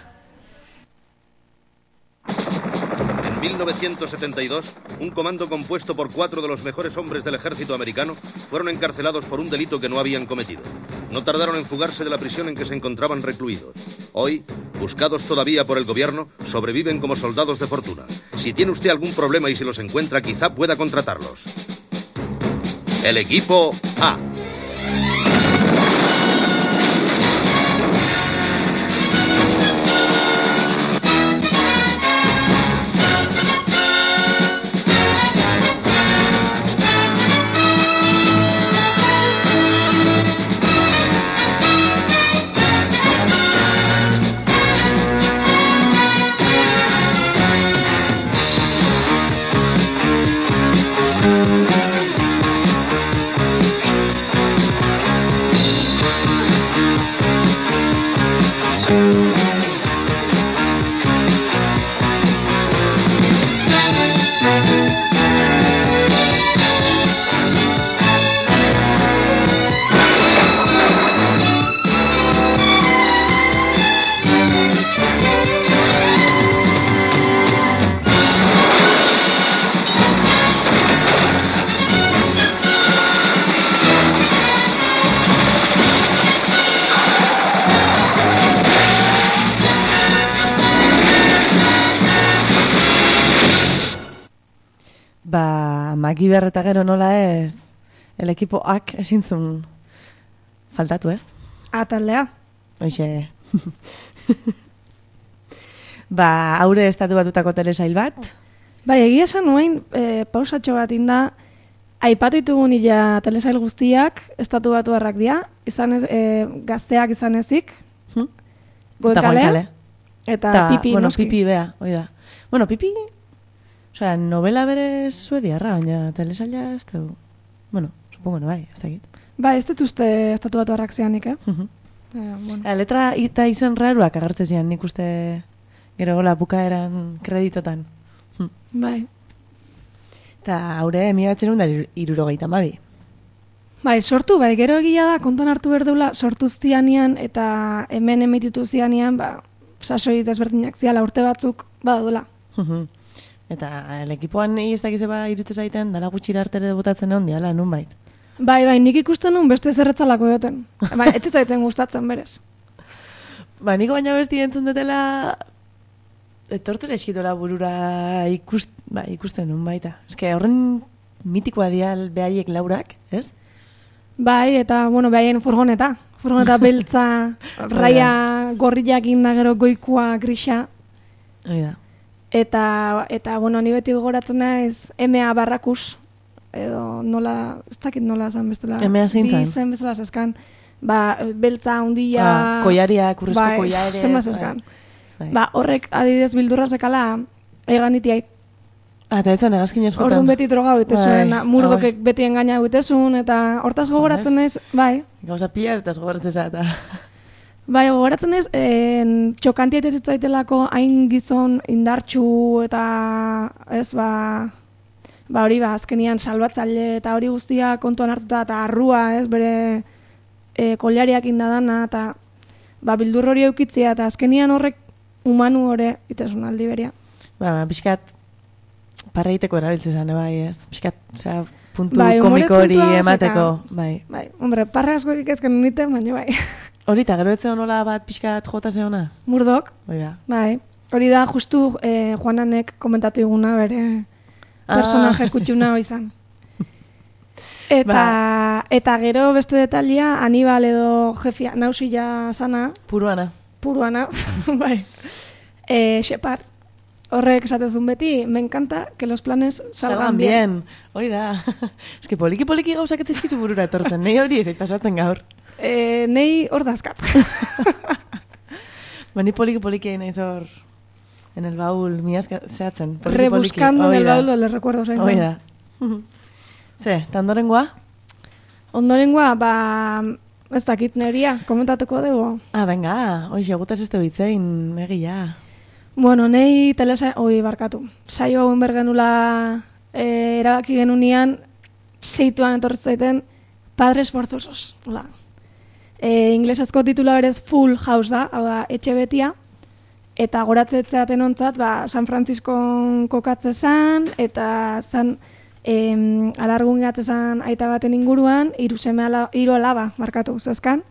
En mil novecientos setenta y dos, un comando compuesto por cuatro de los mejores hombres del ejército americano fueron encarcelados por un delito que no habían cometido. No tardaron en fugarse de la prisión en que se encontraban recluidos. Hoy, buscados todavía por el gobierno, sobreviven como soldados de fortuna. Si tiene usted algún problema y si los encuentra, quizá pueda contratarlos. El equipo A. Ba, Makiber eta gero nola ez, el ekipo ak ezintzun faltatu ez? Ataldea. Hoxe. Ba, haure estatu batutako telesail bat, Bai, egia esan nuen, e, pausatxo bat inda, aipatu ditugun ila telesail guztiak, estatu batu harrak dira, izan ez, e, gazteak izan ezik, hmm? Goenkale, eta, eta ta, pipi, bueno, noski. pipi, bea, hoi da. Bueno, pipi, osea, novela berez suediarra, baina telesaila ez du, bueno, supongo, no, bai, ez dakit. Bai, ez dut uste estatu batu harrak zianik, eh? Uh -huh. eh bueno. A, letra eta izen raruak agertzen zian, nik uste gero gola bukaeran kreditotan. Hm. Bai. Eta haure miratzen da irurogeita mabi. Bai, sortu, bai, gero egia da, konton hartu berdula, sortu zianian eta hemen emititu zianian, ba, sasoi desberdinak ziala urte batzuk, badula. Eta el ekipoan ez dakize ba irutzen zaiten, dala gutxira artere botatzen egon diala, nun bait. Bai, bai, nik ikusten nun beste zerretzalako duten. Bai, ez zaiten gustatzen berez. Ba, niko baina besti entzun dutela, etortu zaizkitola burura ikust, ba, ikusten nun baita. Ez que horren mitikoa dial behaiek laurak, ez? Bai, eta, bueno, behaien furgoneta. Furgoneta beltza, raia gorriak inda gero goikua grisa. Oida. Eta, eta, bueno, ni beti gogoratzen naiz M A Barrakus, edo nola, ez dakit nola zen bestela. M A zeintan? Bi zen bestela zeskan, ba, beltza handia. Ah, koiaria, kurrezko bai, koiare. Zenba zeskan. Bai. Ba, horrek adidez bildurra zekala, egan itiai. Ah, eta etzen egazkin ez jotan. Orduan beti droga bitezuen, bai, murdokek bai. Beti engaina bitezun, eta hortaz gogoratzen naiz, bai. Gauza pila eta gogoratzen zata. Bai, gogoratzen ez, en, txokantiet ez zitzaitelako hain gizon indartxu eta ez, ba, ba hori ba, azkenian salbatzaile eta hori guztia kontuan hartuta eta arrua, ez, bere e, kolariak indadana eta ba, bildur hori eukitzia eta azkenian horrek humanu hori itezun aldi beria. Ba, ba, pixkat parreiteko erabiltzen zane, bai, ez? Pixkat, osea, puntu bai, komiko hori puntua, emateko, zeka. bai. Bai, hombre, parre asko ikezken uniten, baina bai. Hori, eta gero etzen honola bat pixkat jota zeona? Murdok. Hori da. Bai. Hori da, justu eh, Juananek komentatu iguna bere ah. personaje kutxuna izan. Eta, ba. eta gero beste detalia, Anibal edo jefia, nausila sana. Puruana. Puruana, bai. E, Shepard. Horrek esatezun beti, me encanta que los planes salgan, salgan bien. bien. Hoi da. Ez que poliki-poliki gauzak etizkizu burura etortzen, nahi hori ez pasatzen gaur. E, nei hor dazkat. Ba, ni poliki-poliki egin naiz hor en el baúl, miazka zehatzen. Rebuscando en el baúl le recuerdo zain. Hoi da. Ze, eta ondorengoa? Ondorengoa, ba, ez dakit neria, komentatuko dugu. Ah, venga, hoxe, gutaz ez bitzein, egia. Bueno, nei telesa, oi, barkatu. Saio hauen bergenula e, erabaki genunian, zeituan etorri zaiten, Padres Forzosos. Hola. E, inglesezko titula berez Full House da, hau da, etxe betia, eta goratzetzeaten ontzat, ba, San Franciscon kokatze zan, eta zan em, alargun gatze zan aita baten inguruan, hiru seme ala, hiru alaba, markatu, zezkan,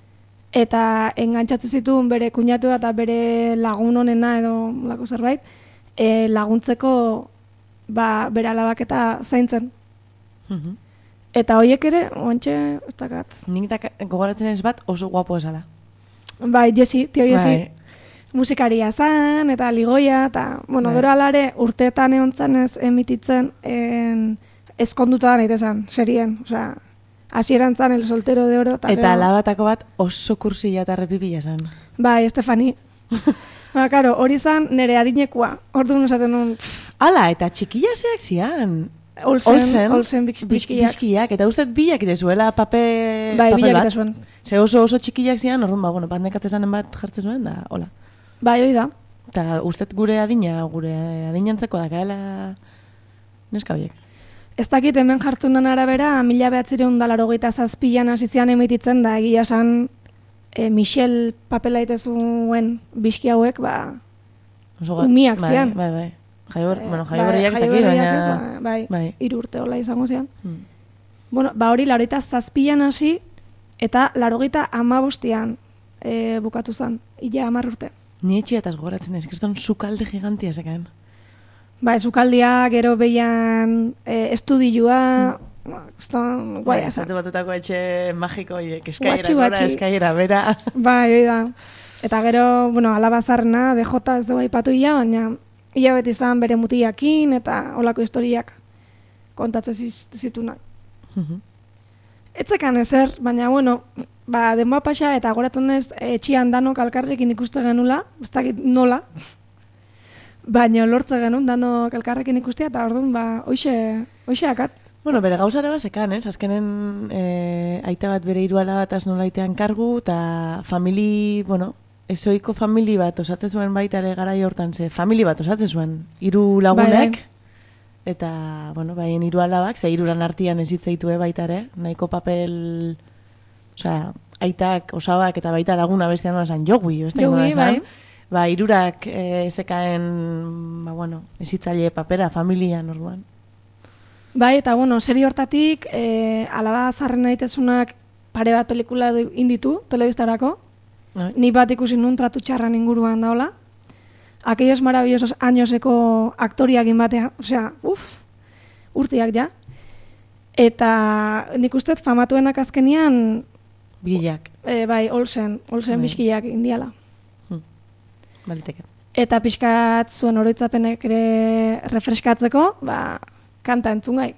eta engantzatzen zituen bere kuñatu eta bere lagun honena edo lako zerbait, e, laguntzeko ba, bere alabak eta zaintzen. Mhm. Eta horiek ere, oantxe, ez dakat. Nik gogoratzen ez bat oso guapo esala. Bai, Jesi, tio Jesi. Bai. Musikaria zan, eta ligoia, eta, bueno, Bai. gero alare urteetan egon zanez emititzen, en, ezkonduta da nahi zan, serien, osea, hasieran zan el soltero de oro. Eta, eta alabatako bat oso kursila eta repipila zan. Bai, Estefani. Ba, karo, hori zan nire adinekua, orduan esaten nun. Ala, eta txikila zeak zian. Olsen, Olsen, Olsen bizkiak. bizkiak. Eta uste bilak itezuela pape, bai, papel bilak bat. itezuen. Ze oso oso txikilak zian, orduan, ba, bueno, bat nekatzezanen bat jartzen zuen, da, hola. Bai, hoi da. Eta uste gure adina, gure adinantzeko da, gaela neska horiek. Ez dakit hemen jartzunan arabera, mila behatzireun dalarogeita zazpilan hasi zian emititzen, da egia esan e, Michel papela itezuen bizki hauek, ba, Oso, umiak bai, zian. Bai, bai. Jaio, Eh, bueno, jaio bai, berriak ez jaio dakit, berriak ez, baina... bai, bai. hiru urte hola izango zian. Hmm. Bueno, ba hori laurogeita zazpilan hasi, eta laurogeita hamabostian e, bukatu zen, ila hamar urte. Ni etxiataz gogoratzen ez, kriston sukalde gigantia zekaen. Ba, esukaldia, gero behian e, estudioa, ba, kriston guai Bai, azan. esate batutako etxe magiko horiek, eskaiera Guatxi, gora, guatxi. eskaiera bera. Bai, hoi da. Eta gero, bueno, alabazarrena, D J ez dugu aipatu ia, baina hilabete izan bere mutiakin, eta olako historiak kontatzen zitunak. Etzekan ezer, baina, bueno, ba, denboa pasa eta goratzen ez etxian danok alkarrekin ikuste genula, ez dakit nola, baina lortze genuen danok elkarrekin ikustea, eta orduan, ba, hoxe, hoxe akat. Bueno, bere gauzare bazekan, ez? Azkenen e, aita bat bere hiru alaba bat nola itean kargu, eta famili, bueno, ezoiko famili bat osatzen zuen baita ere garai hortan, ze famili bat osatzen zuen, hiru lagunek, bai, eta, bueno, baien hiru alabak, ze hiruran artian ezitzaitue baita ere, nahiko papel, osea, aitak, osabak, eta baita laguna bestean nola esan, jogui, ez da Jogui, bai. Ba, hirurak e, zekaen, ba, bueno, ezitzaile papera, familian, orduan. Bai, eta, bueno, seri hortatik, e, alaba zarren naitezunak pare bat pelikula inditu, telebistarako, bai. Ni bat ikusi nun tratu txarran inguruan daola. Aquellos maravillosos añoseko aktoriakin batea, osea, uf, urtiak ja. Eta nik uste famatuenak azkenian Bilak. E, bai, Olsen, Olsen bai. Bizkiak indiala. Hmm. Baliteke. Eta pixkat zuen oroitzapenek ere refreskatzeko, ba, kanta entzun gai.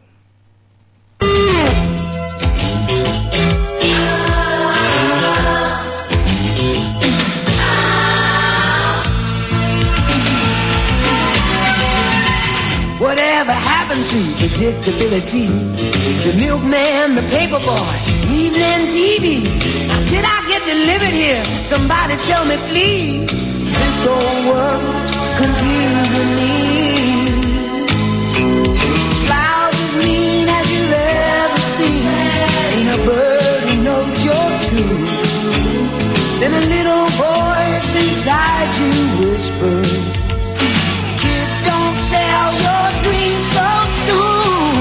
Whatever happened to predictability? The milkman, the paper boy, evening T V. How did I get delivered here? Somebody tell me, please. This whole world's confusing me. Clouds as mean as you've ever seen. Ain't a bird who knows you're true. Then a little voice inside you whispers, kid, don't sell your dreams so soon.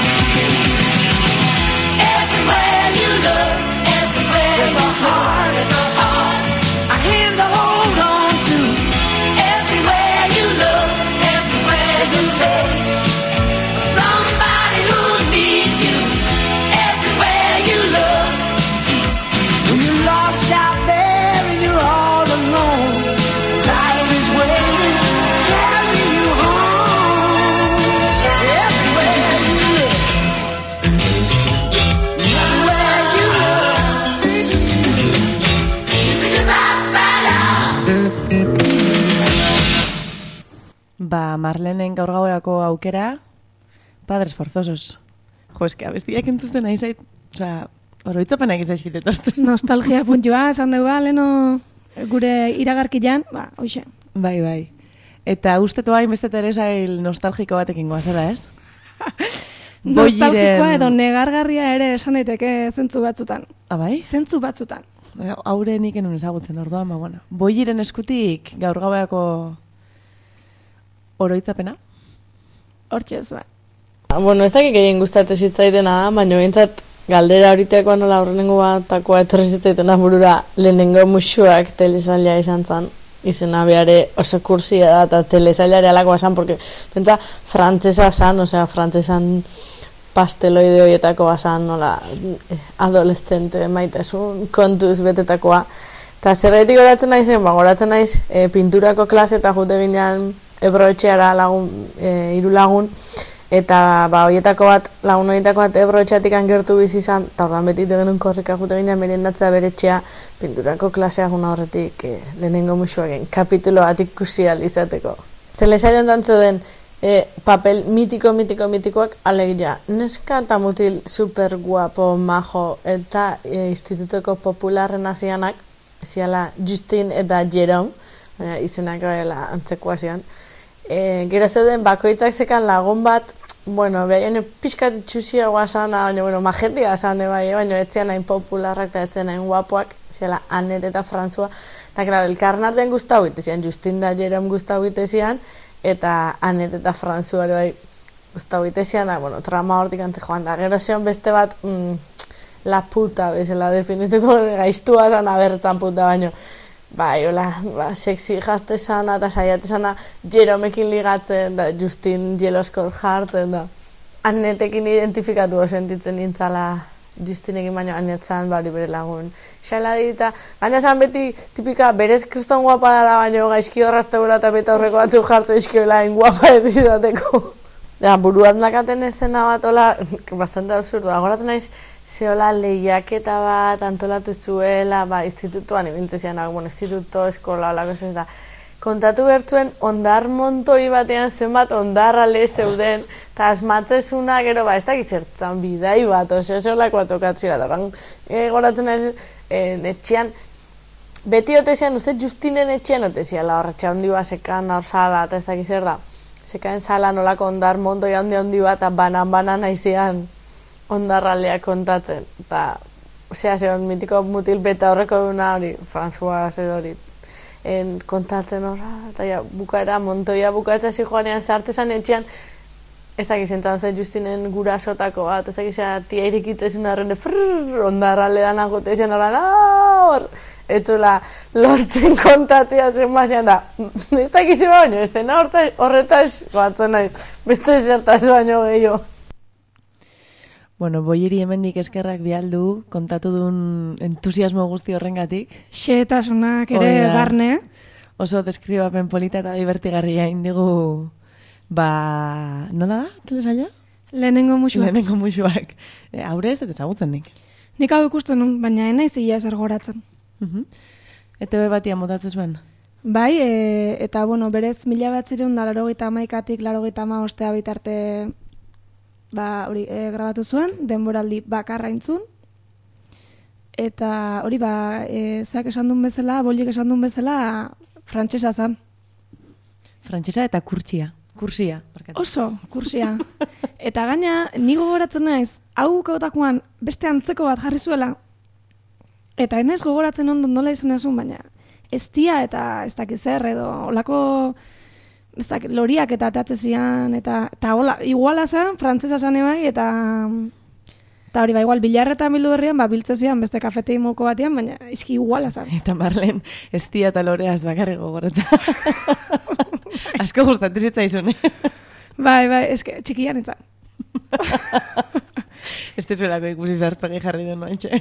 Everywhere you look, everywhere there's a heart, there's a heart, a hand to hold on to. Everywhere you look, everywhere there's a face of somebody who needs you. Everywhere you look, when you're lost out there and you're all alone, life is waiting to carry you home. Everywhere you look, everywhere you look. Ba, Marlenen gaur gaueako aukera, Padres Forzosos. Jo, eske, abestiak entzuten nahi zait, osea, oroitzapenak izaizkit etortzen. Nostalgia puntua, esan dugu, leno gure iragarkian, ba, hoxe. Bai, bai. Eta ustetu hain beste Teresail nostalgiko batekin goazela, ez? Nostalgikoa edo negargarria ere esan daiteke zentzu batzutan. Abai? Zentzu batzutan. Haure nik enun ezagutzen orduan, ba, bueno. Boiren eskutik gaur gaueako oroitzapena? Hortxe ez, ba. Bueno, ez dakik egin gustatzen zitzaitena da, baina bintzat galdera horitekoa nola horrenengo batakoa etorri zitzaitena burura lehenengo musuak telesaila izan zan. Izena beare oso kursia da, eta telesailare alakoa zan, porque pentsa frantzesa zan, osea, frantzesan pasteloide horietako bazan, nola, adolescente maitasun kontuz betetakoa. Eta zerretik goratzen naizen, ba, goratzen naiz e, pinturako klase eta jute ginean Ebro etxeara lagun, e, hiru lagun, eta ba, horietako bat, lagun horietako bat Ebro etxeatik angertu bizi izan, eta ordan beti genuen korrika jute ginean merendatzea bere etxea pinturako klasea guna horretik e, lehenengo musuaken kapitulo bat ikusi izateko. Zelesailan dantzo den e, papel mitiko, mitiko, mitikoak alegia. Neska eta mutil super guapo, majo, eta e, institutoko popularren azianak, ziala Justin eta Jerome, e, izenak gaela antzekoa zian. E, gero zeuden bakoitzak zekan lagun bat, bueno, behaien pixkat itxusiagoa zana, baina, bueno, majetia zan, bai, baina etzian hain popularrak eta etzian hain guapoak, ziala Anet eta Frantzua, eta, klaro, elkarnarten guztau itezian, Justin da Jerome guztau itezian, eta Anet eta Frantzua bai guztau itezian, bueno, trama hortik antze joan da, gero zion beste bat, mm, la puta, bezala definituko gaiztua zan abertzan puta, baino, bai, hola, ba, sexy jazte zana eta saiate zana Jeromekin ligatzen, da Justin jeloskor jartzen, da Anetekin identifikatu sentitzen nintzala Justinekin baina anetzan bari bere lagun. Xaladi eta baina esan beti tipika berez kriston guapa dala baina gaizki horraztegula eta beta horreko batzuk jartu izkioela hain guapa ez izateko. Ja, buruan dakaten eszena bat, hola, bastante absurdo. Agoratzen naiz, zehola lehiaketa bat antolatu zuela, ba, institutuan ibintezian, bueno, instituto, eskola, holako ez da. Kontatu bertzuen ondar montoi batean zenbat ondarrale zeuden, eta asmatzezuna gero, ba, ez dakit zertzan bidai bat, oso zeholako atokatzera, eta ban, e, goratzen naiz, e, etxean, beti otezian, uste Justinen etxean oteziala, horretxe handi bat, sekan, hor sala, eta ez dakit zer da. Sekaen sala nolako ondar montoi handi handi bat, eta banan-banan aizean ondarralea kontatzen. Eta, osea, zeon mitiko mutil beta horreko duna hori, François hori, en, kontatzen horra, eta ja, bukaera, montoia bukaetzen zijoanean zartezan etxean, ez dakiz zentan zen Justinen gurasotako bat, ez dakiz tia irikitezen arrende, frrrr, ondarralean agotezen horra, hor! Etula lortzen kontatzea zen bazian da, ez dakiz baino, ez zena horretaz batzen naiz, beste zertaz baino gehiago. Bueno, boiri hemendik eskerrak bialdu, kontatu duen entusiasmo guzti horrengatik. Xehetasunak ere barne. Oso deskribapen polita eta divertigarria indigu, ba, nola da, telesaila? Lehenengo musuak. Lehenengo musuak. E, aurre ez dut ezagutzen nik. Nik hau ikusten nun, baina enaiz ia zer goratzen. Uh-huh. E te be batia motatzen zuen? Bai, e, eta bueno, berez mila batzireun da larogeita hamaikatik larogeita hamabostea bitarte ba, hori e, grabatu zuen, denboraldi bakarra intzun. Eta hori ba, e, zeak esan duen bezala, bolik esan duen bezala, frantsesa zan. Frantsesa eta kurtsia. Kursia. Barkatu. Oso, kursia. Eta gaina, ni gogoratzen naiz, hau kautakoan beste antzeko bat jarri zuela. Eta enez gogoratzen ondo nola izan esun, baina ez tia eta ez dakiz zer edo olako ez dakit, loriak eta atatze zian, eta, eta hola, iguala zen, frantzesa zane bai, eta eta hori ba, igual, bilarreta bildu berrian, ba, biltze zian beste kafetei moko batean, baina izki iguala zen. Eta Marlen, ez tia eta lorea ez bakarri gogoratzen. Asko gustatzen zitzaizun, eh? Bai, bai, eske, txikian etzan. Ez tezuelako ikusi sarpegi jarri den noantxe.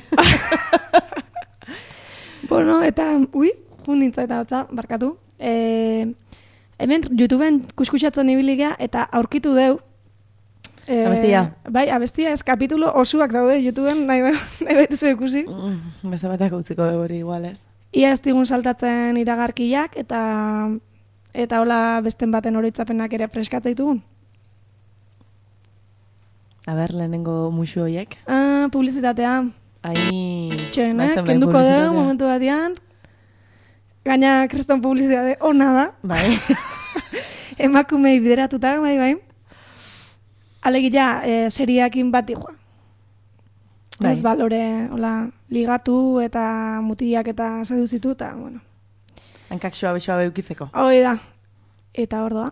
Bueno, eta, ui, jundintza eta hotza, barkatu. E, hemen, YouTubeen kuskusatzen ibiligea eta aurkitu deu. E, abestia. Bai, abestia, ez kapitulo osuak daude YouTubeen, nahi, nahi baituzu ikusi. Mm, beste batak utziko hori igual ez. Ia ez digun saltatzen iragarkiak eta eta hola besten baten oroitzapenak ere freskatzen ditugun. A ber, lehenengo musu horiek. Ah, publizitatea. Ai, txen, eh? Kenduko dugu momentu batean. Gaina kriston publizitate ona da. Bai. Emakumei bideratuta, bai, bai. Alegia, e, seriakin bat dijoa. Bai. Ez balore, hola, ligatu eta mutiak eta seduzitu, eta, bueno. Hankak suabe-suabe eukitzeko. Hoi da. Eta hor doa.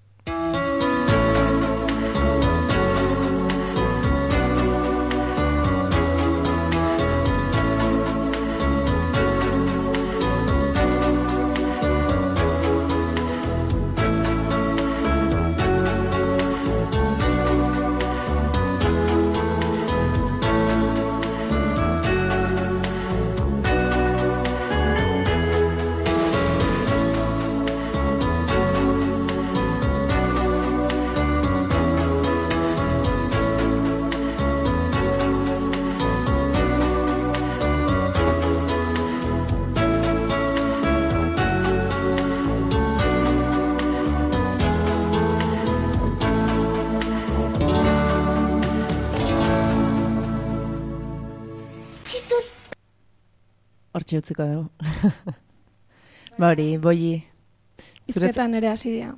Hortxe utziko dugu. Ba hori, boili. Izketan ere hasi dira.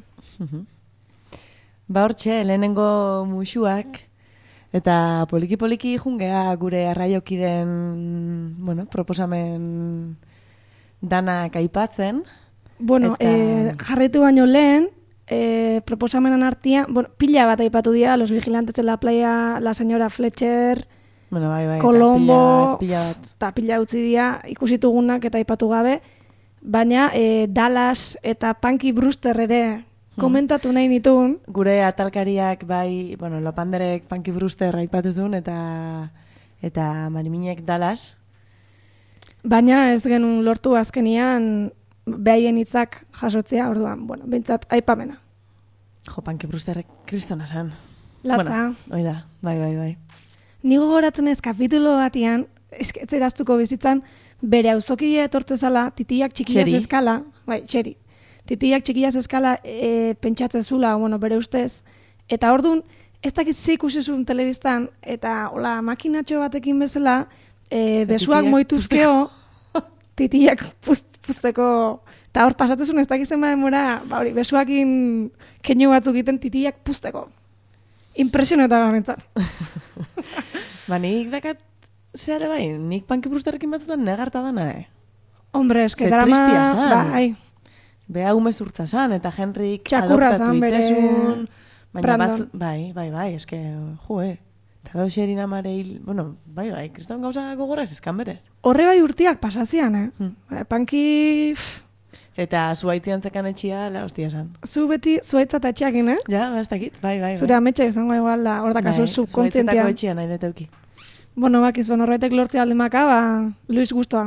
Ba hortxe, lehenengo musuak, eta poliki-poliki jungea gure arraiokiden, bueno, proposamen danak aipatzen. Bueno, eta... e, jarretu baino lehen, e, proposamenan artean, bueno, pila bat aipatu dira, Los Vigilantes de la Playa, La Señora Fletcher, bueno, bai, bai, Colombo, pila, pila eta pila utzi dira, ikusitugunak eta aipatu gabe, baina e, Dallas eta Punky Brewster ere komentatu nahi nituen. Gure atalkariak bai, bueno, Lopanderek Punky Brewster aipatu zuen, eta eta Mariminek Dallas. Baina ez genuen lortu azkenian behaien hitzak jasotzea, orduan, bueno, bintzat aipamena. Jo, Punky Brewsterrek kristona zen. Latza. Bueno, hoi da, bai, bai, bai. Ni gogoratzen ez kapitulo batian, ezketzeratuko bizitzan, bere auzokidea etortzezala, titiak txikiaz Txeri. eskala, bai, txeri, titiak txikiaz eskala e, pentsatzen zula, bueno, bere ustez, eta orduan, ez dakit ze ikusi zuen telebistan, eta hola, makinatxo batekin bezala, e, besuak titiak moituzkeo, titiak pust, pusteko, eta hor pasatuzun ez dakizen demora, ba hori, besuakin keinu batzuk egiten titiak pusteko. Impresioneta garrintzat. Ba, nik dakat, zehare bai, nik Punky Brewsterrekin batzutan negarta dana, eh? Hombre, eske Ze drama, tristia zan. bai. Beha umezurtza zan, eta Henrik Txakurra adoptatu zan bere itezun. Baina Brandon. batz, bai, bai, bai, eske, jo, eh. Eta gau xerin amare hil, bueno, bai, bai, kriston gauza gogorra ezkan berez. Horre bai urtiak pasazian, eh? Hmm. Punky... Eta zuaitian zekan etxia, la hostia esan. Zu beti zuaitzat etxeakin, eh? Ja, bastakit, bai, bai, bai. Zure ametxe izango igual da, hor da kasu subkontzientia. Zuaitzetako etxia nahi deteuki. Bueno, bakiz, bueno, horretek lortzea aldemaka, ba, Luis gustoa.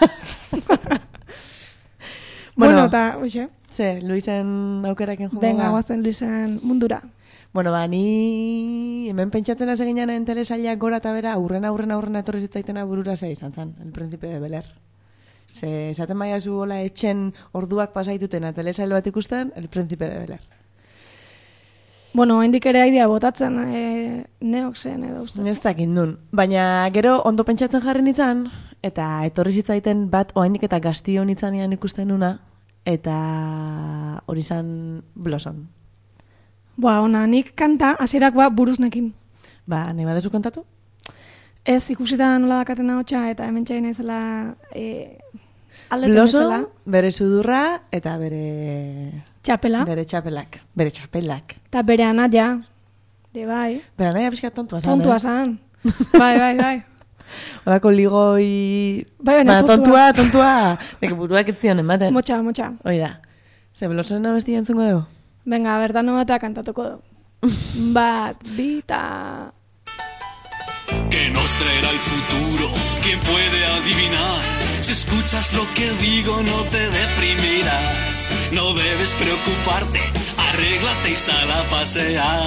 bueno, eta, oixe. Ze, Luisen aukeraken jongo Venga, da. guazen Luisen mundura. Bueno, ba, ni hemen pentsatzen hasi ginean telesailak gora eta bera, aurrena, aurrena, aurrena etorri zitzaitena burura zei izan zan, El Príncipe de Bel-Air. Ze, esaten baia zu hola etxen orduak pasaitutena telesail bat ikusten, El Príncipe de Bel-Air. Bueno, haindik ere aidea botatzen, e, neoxen edo uste. Ez dakit nun. Baina gero ondo pentsatzen jarri nintzen, eta etorri zitzaiten bat oainik eta gaztio nitzanean ikusten nuna, eta hori zan Blossom. Boa, ona, nik kanta hasierakoa buruznekin. Ba, nahi badezu kontatu? Ez, ikusita nola dakatena hotxa, eta hemen txain ezela... E, aldeten Blossom, bezala. bere sudurra, eta bere... Txapela. Bere txapelak. Bere txapelak. Eta bere anaia, de bai. Bere anaia pixka tontua zan, Tontua eh? zan. bai, bai, bai. Horako ligoi... Bai, baina ba, tontua, tontua. Nek buruak etzion ematen. Motxa, motxa. Hoi da. Ze, Blossom abesti entzungo dugu? Venga, bertan batea kantatuko dugu. Bat, bita... ¿Qué nos traerá el futuro? ¿Quién puede adivinar? Si escuchas lo que digo no te deprimirás. No debes preocuparte, arréglate y sal a pasear.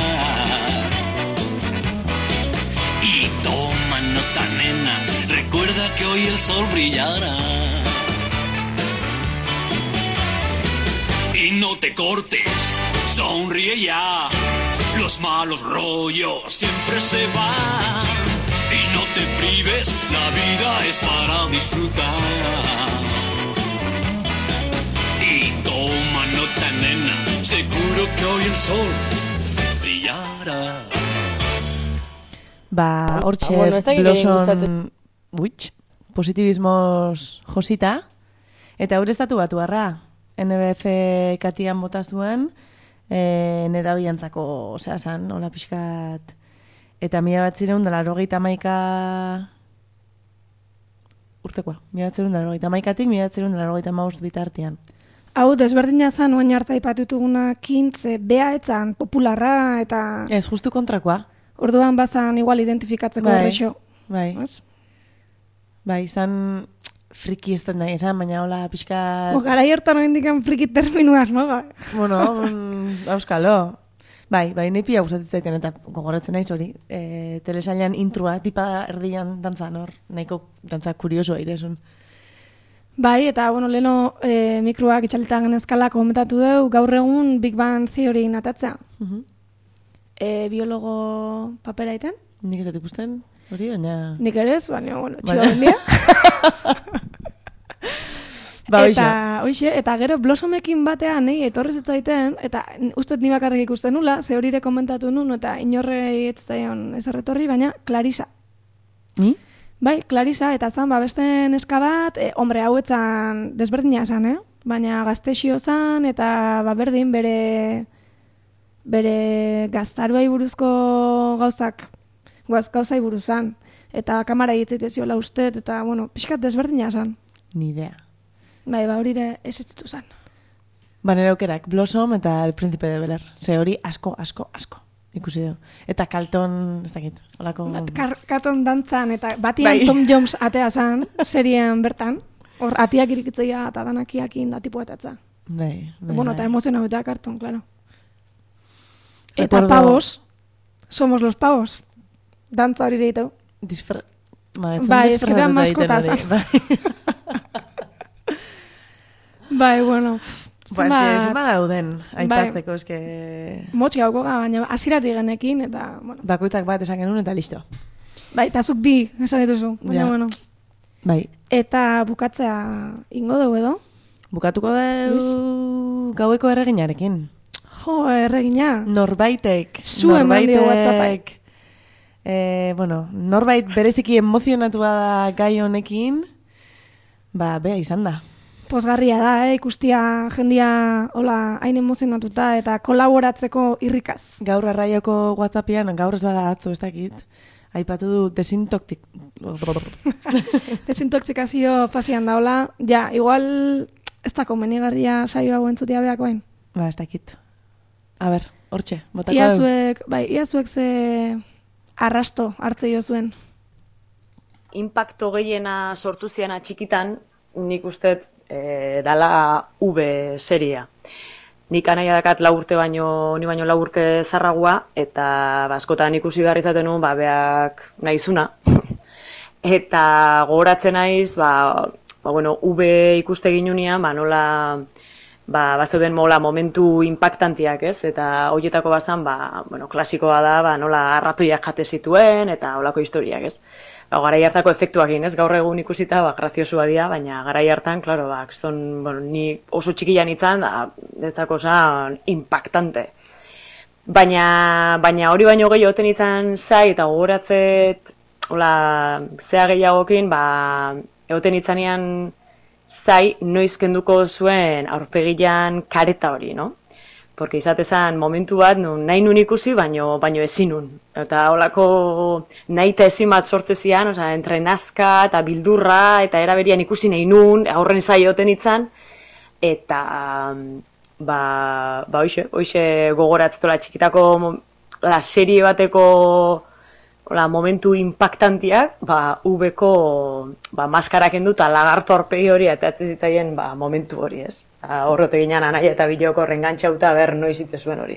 Y toma nota, nena, recuerda que hoy el sol brillará. Y no te cortes, sonríe ya. Los malos rollos siempre se van. Y no te prives, la vida es para disfrutar. Y toma nota, nena, seguro que hoy el sol brillará. Ba, hortxe Ah, bueno, ez dakit gehien gustatzen. Blossom... Uitx, positibismoz josita. Eta hori estatu batu harra. N B F katian bota zuen, e, nera biantzako, osea, zan, hola pixkat... Eta mila bat zireun da larogeita maika... Urtekoa, mila bat zireun da larogeita maikatik, mila bat zireun da larogeita maust bitartian. Hau, desberdina zan, oain harta ipatutuguna kintze, bea etzan, popularra, eta... Ez, justu kontrakoa. Orduan bazan igual identifikatzeko Bai, errexo. bai. Bai, izan friki ez den nahi, izan, baina hola pixka... O, garai hortan oindikan friki terminuaz, no? Bueno, mm, auskalo. Bai, bai, nahi pila gustatzen zaiten, eta gogoratzen naiz hori. E, telesailan introa, tipa erdian dantzan hor, nahiko dantza kuriosoa idesun. Bai, eta, bueno, leheno e, mikroak itxaletan genezkala komentatu dugu, gaur egun Big Bang Theory natatzea. Uh-huh. E, biologo papera iten? Nik ez dut ikusten, hori, baina... Nik ere ez, baina, bueno, txigo Baina- bendia. Ba, eta, hoxe, eta gero Blossomekin batean, nahi, etorri zitzaiten, eta uste ni bakarrik ikusten nula, ze hori ere komentatu nun, eta inorrei ez zaion ez erretorri, baina Clarissa. Ni? Bai, Clarissa, eta zan, ba, beste neska bat, e, hombre, hau etzan desberdina zan, eh? Baina gaztexio zan, eta ba, berdin bere bere gaztaruai buruzko gauzak, guaz, gauzai buruzan. Eta kamara hitzaiteziola ustet, eta, bueno, pixkat desberdina zan. Ni idea. Bai, ba, hori ere ez etzitu zan. Ba, nire aukerak, Blossom eta El Príncipe de Bel-Air. Ze hori asko, asko, asko. ikusi du. Eta Carlton, ez dakit, holako... Bat, Carlton dantzan, eta batian Bai. Tom Jones atea zan, serien bertan, hor atiak irikitzea eta danakiakin da tipuetatza. Bai, bai, Bueno, bai. eta emozionau eta Carlton, claro. Eta Recuerdo- pavos, somos los pavos. Dantza hori reitu. Disfra... Ba, etzen Bai, eske behan disfrazatuta maskota egiten zan. hori, bai. Bai, bueno. Ba, eske, zenbat dauden, aipatzeko, Bai. eske... Motxi hauko ga, baina hasiratik genekin, eta, bueno. Bakoitzak bat esan genuen eta listo. Bai, eta zuk bi, esan dituzu, baina, Ja. bueno. Bai. Eta bukatzea ingo dugu edo? Bukatuko dugu gaueko erreginarekin. Jo, erregina. Norbaitek. Zu eman dio norbaitek, eh, bueno, norbait bereziki emozionatua da gai honekin, ba, bea izan da. Pozgarria da, eh, ikustia jendia hola hain emozionatuta eta kolaboratzeko irrikaz. Gaur arraioko WhatsAppian, gaur ez bada atzo, ez dakit, aipatu du desintoktik... Desintoxikazio fasian daula, ja, igual ez da komenigarria saio hau entzutia behakoen. Ba, ez dakit. A ber, hortxe, botako Ia dugu. zuek, bai, ia zuek ze arrasto hartze jo zuen. Impacto gehiena sortu ziana txikitan, nik uste e, dala V seria. Nik anaia dakat lau urte baino, ni baino lau urte zarragua, eta askotan ikusi behar izaten nuen, ba, beak nahizuna. Eta gogoratzen naiz, ba, ba, bueno, V ikuste ginunean, ba, nola, ba, bazeuden mola momentu impactantiak, ez? Eta horietako bazan, ba, bueno, klasikoa da, ba, nola arratoiak jate zituen, eta holako historiak, ez? Ba, garai hartako efektuak egin, ez? Gaur egun ikusita, ba, graziosua dira, baina garai hartan, klaro, ba, zon, bueno, ni oso txikian itzan, da, detzako zan, impactante. Baina, baina hori baino gehiago oten izan zai, eta gogoratzet, hola, zea gehiagokin, ba, egoten itzanean zai noiz kenduko zuen aurpegian kareta hori, no? Porque izatezan momentu bat nun, nahi nun ikusi, baino, baino ezin nun. Eta holako nahi eta ezin bat sortze zian, oza, entre nazka eta bildurra, eta eraberian ikusi nahi nun, aurren zai egoten itzan, eta ba, ba hoxe, hoxe gogoratzetola txikitako la serie bateko la momentu impactantiak, ba, V-ko ba, maskara kendu eta lagarto aurpegi hori eta zitzaien ba, momentu hori, ez? Horrote ginen anaia eta biloko rengantxauta ber noiz ite zuen hori.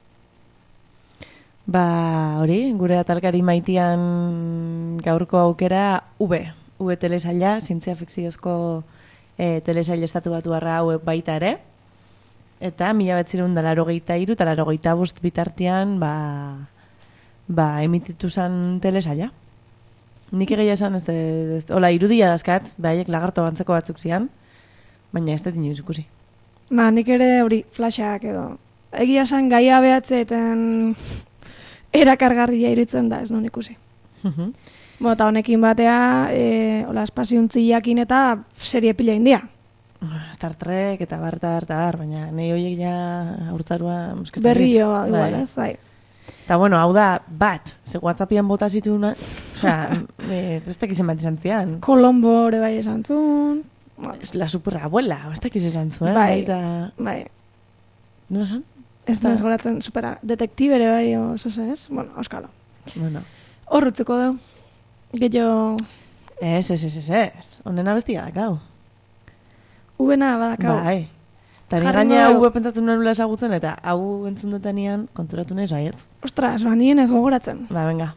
Ba, hori, gure atalkari maitian gaurko aukera V. V telesaila, zientzia fikziozko e, telesail estatu batu harra hauek baita ere. Eta mila betzirun da larogeita iru eta larogeita bost bitartean, ba, ba, emititu zen telesaila. Nik egia esan, ez, ez, hola, irudia dazkat, behaiek lagarto gantzeko batzuk zian, baina ez dut inoiz ikusi. Ba, nik ere hori flashak edo. Egia esan gaia behatzeetan erakargarria iruditzen da, ez non ikusi. Bo, eta honekin batea, e, hola, espaziuntziakin eta serie pila india. Star Trek eta bar eta bar eta bar, baina nahi horiek ja aurtzarua... Berrio, igual, ez, bai. Eta bueno, hau da, bat, ze WhatsAppian bota zituna, osea, e, ez dakiz bat izan zian. Colombo ere bai esan zuen. Es la super abuela, ez dakiz esan zuen. Bai, eta... bai. No esan? Ez da ez goratzen supera. Detektibere bai, oso ez? Bueno, auskalo. Bueno. Horrutzuko du. Gehiago... Ez, ez, ez, ez, ez. Honen abestia dakau. Ubena badakau. Bai. Eta ni gaina hau pentsatzen nuen ezagutzen, eta hau entzun dutanian konturatu nahi zaiet. Ostras, ba, nien ez gogoratzen. Ba, venga.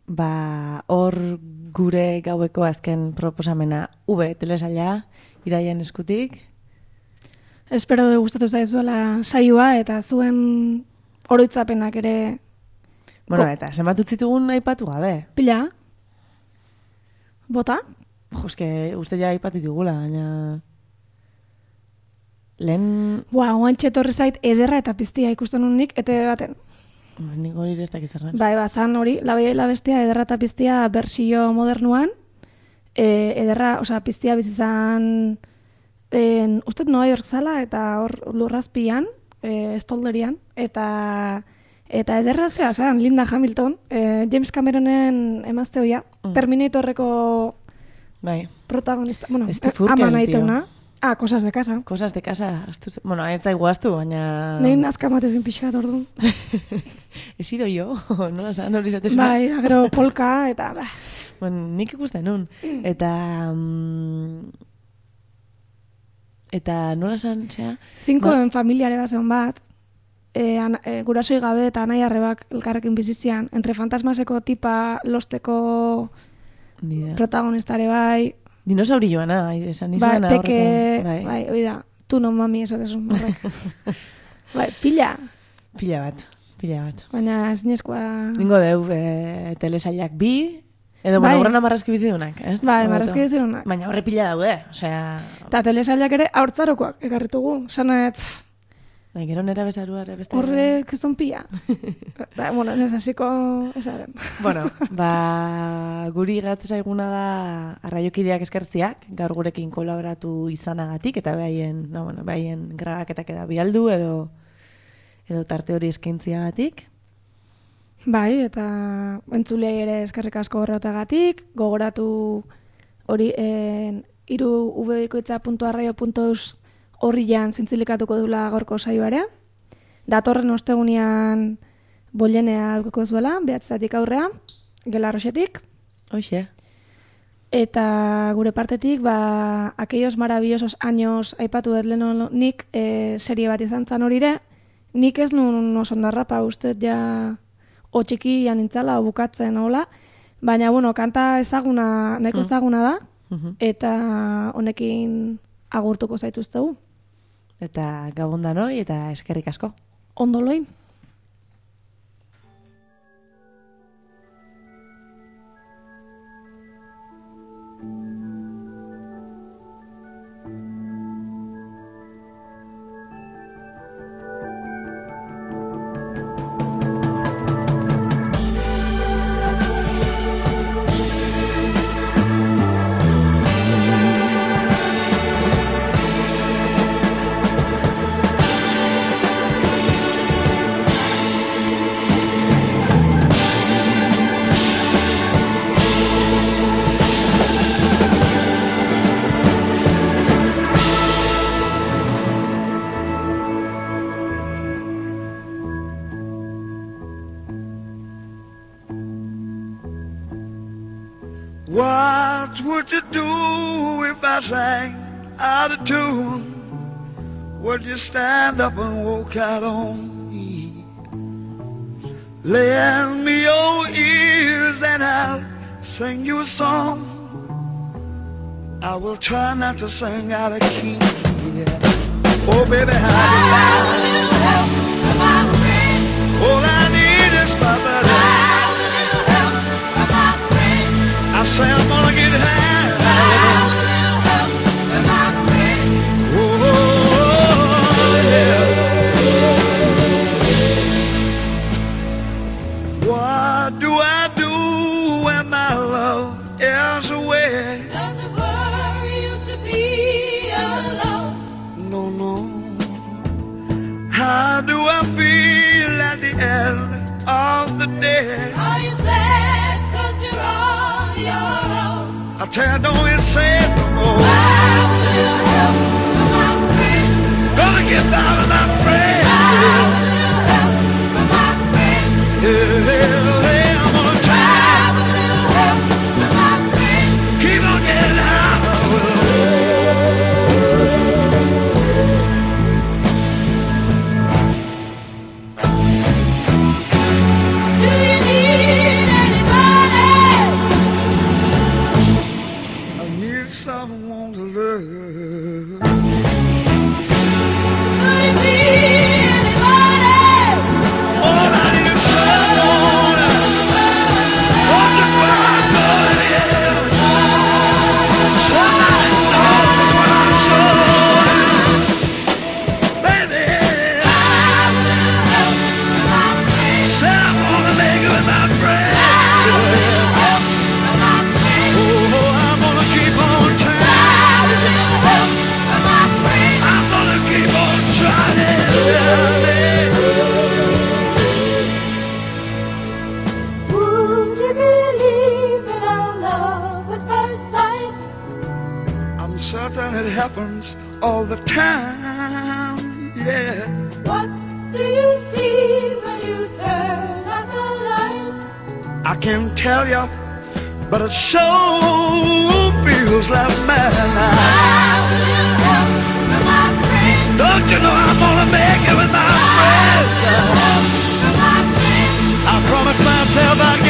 ba, hor gure gaueko azken proposamena V telesaila, iraien eskutik. Espero de gustatu zaizuela saioa eta zuen oroitzapenak ere. Bueno, eta zenbat utzitugun aipatu gabe. Pila. Bota? Jo, eske uste ja aipatu ditugula, baina lehen... Bua, oantxe etorri zait ederra eta piztia ikusten nik, ete baten. Nik hori ez dakiz erran. Bai, ba, zan hori, La Bella y la Bestia ederra eta piztia bersio modernuan, e, ederra, osea, piztia bizizan, en, uste Nova York zala, eta hor lurrazpian, e, estolderian, eta eta ederra zea, zan, Linda Hamilton, e, James Cameronen emazte hoia, mm. Terminatorreko bai. protagonista, bueno, Este Furkel, ama naiteuna. Ah, Cosas de casa. Cosas de casa. Astu, bueno, ez zaigu astu, baina... Nein azkamatezin pixkat orduan. Ez ido jo, nola zan hori zatez. Bai, agro polka, eta... Bah. Bueno, nik ikusten nun. Eta... Mm, eta nola zan, zea... Zinkoen ba, familiare bat zeon bat, e, an, e, gurasoi gabe eta anai arrebak elkarrekin bizizian, entre fantasmaseko tipa losteko protagonistare bai... Dinosaurilloana, esan izan bai, peke, bai, bai, oida, tu non mami esatezun, horrek. Bai, pila. Pila bat, pila bat. Baina ez nizkoa... Ningo deu, e, telesailak bi, edo, bai. Bueno, horrena marrazki bizidunak, ez? Bai, marrazki bizidunak. Baina horre pila daude, osea... Eta telesailak ere haurtzarokoak ekarritugu, sanet... Bai, gero nera bezarua ere beste... Horre, kiston pila. Ba, bueno, ez hasiko esaren. Bueno, ba, guri gatz zaiguna da arraiokideak eskertziak, gaur gurekin kolaboratu izanagatik, eta behaien, no, bueno, behaien grabaketak eda bialdu, edo, edo tarte hori eskaintziagatik. Bai, eta entzulei ere eskerrik asko horretagatik, gogoratu hori en, iru ubebikoitza puntu arraio puntu eus horri jan zintzilikatuko dula gorko saioarea. Datorren ostegunean bolenea aukiko zuela, behatzatik aurrea, Gelarroxetik. Hoxe. Eta gure partetik, ba, aquellos maravillosos años aipatu dut leheno nik e, serie bat izan zan horire, nik ez nun osondarrapa uste ja o txiki janintzala, o bukatzen hola, baina, bueno, kanta ezaguna, nahiko ezaguna da, eta honekin agurtuko zaituztegu. Eta gabon danoi eta eskerrik asko. Ondo loin. What would you do if I sang out of tune? Would you stand up and walk out on me? Lend me your ears and I'll sing you a song. I will try not to sing out of key. Yeah. Oh baby, how do you like? A little help from my friend. All I need is my buddy. I say I'm gonna get high. Have a little help with my friend. Oh, yeah. What do I do when my love is away? Does it worry you to be alone? No, no. How do I feel at the end of the day? Are you sad 'cause you're on your own? I tell you, don't you say it no more. Have a little help from my friend. Gonna get by with my friend. Have a little help from my friend. Yeah, yeah, yeah, I'm gonna try. Have a little help from my friend. Keep on getting high. Do you need anybody? happens and it happens all the time, yeah. What do you see when you turn out the light? I can't tell you, but it sure feels like madness. How will you help me, my friend? Don't you know I'm gonna make it with my friends? How will you help me, my friend? I promised myself I'd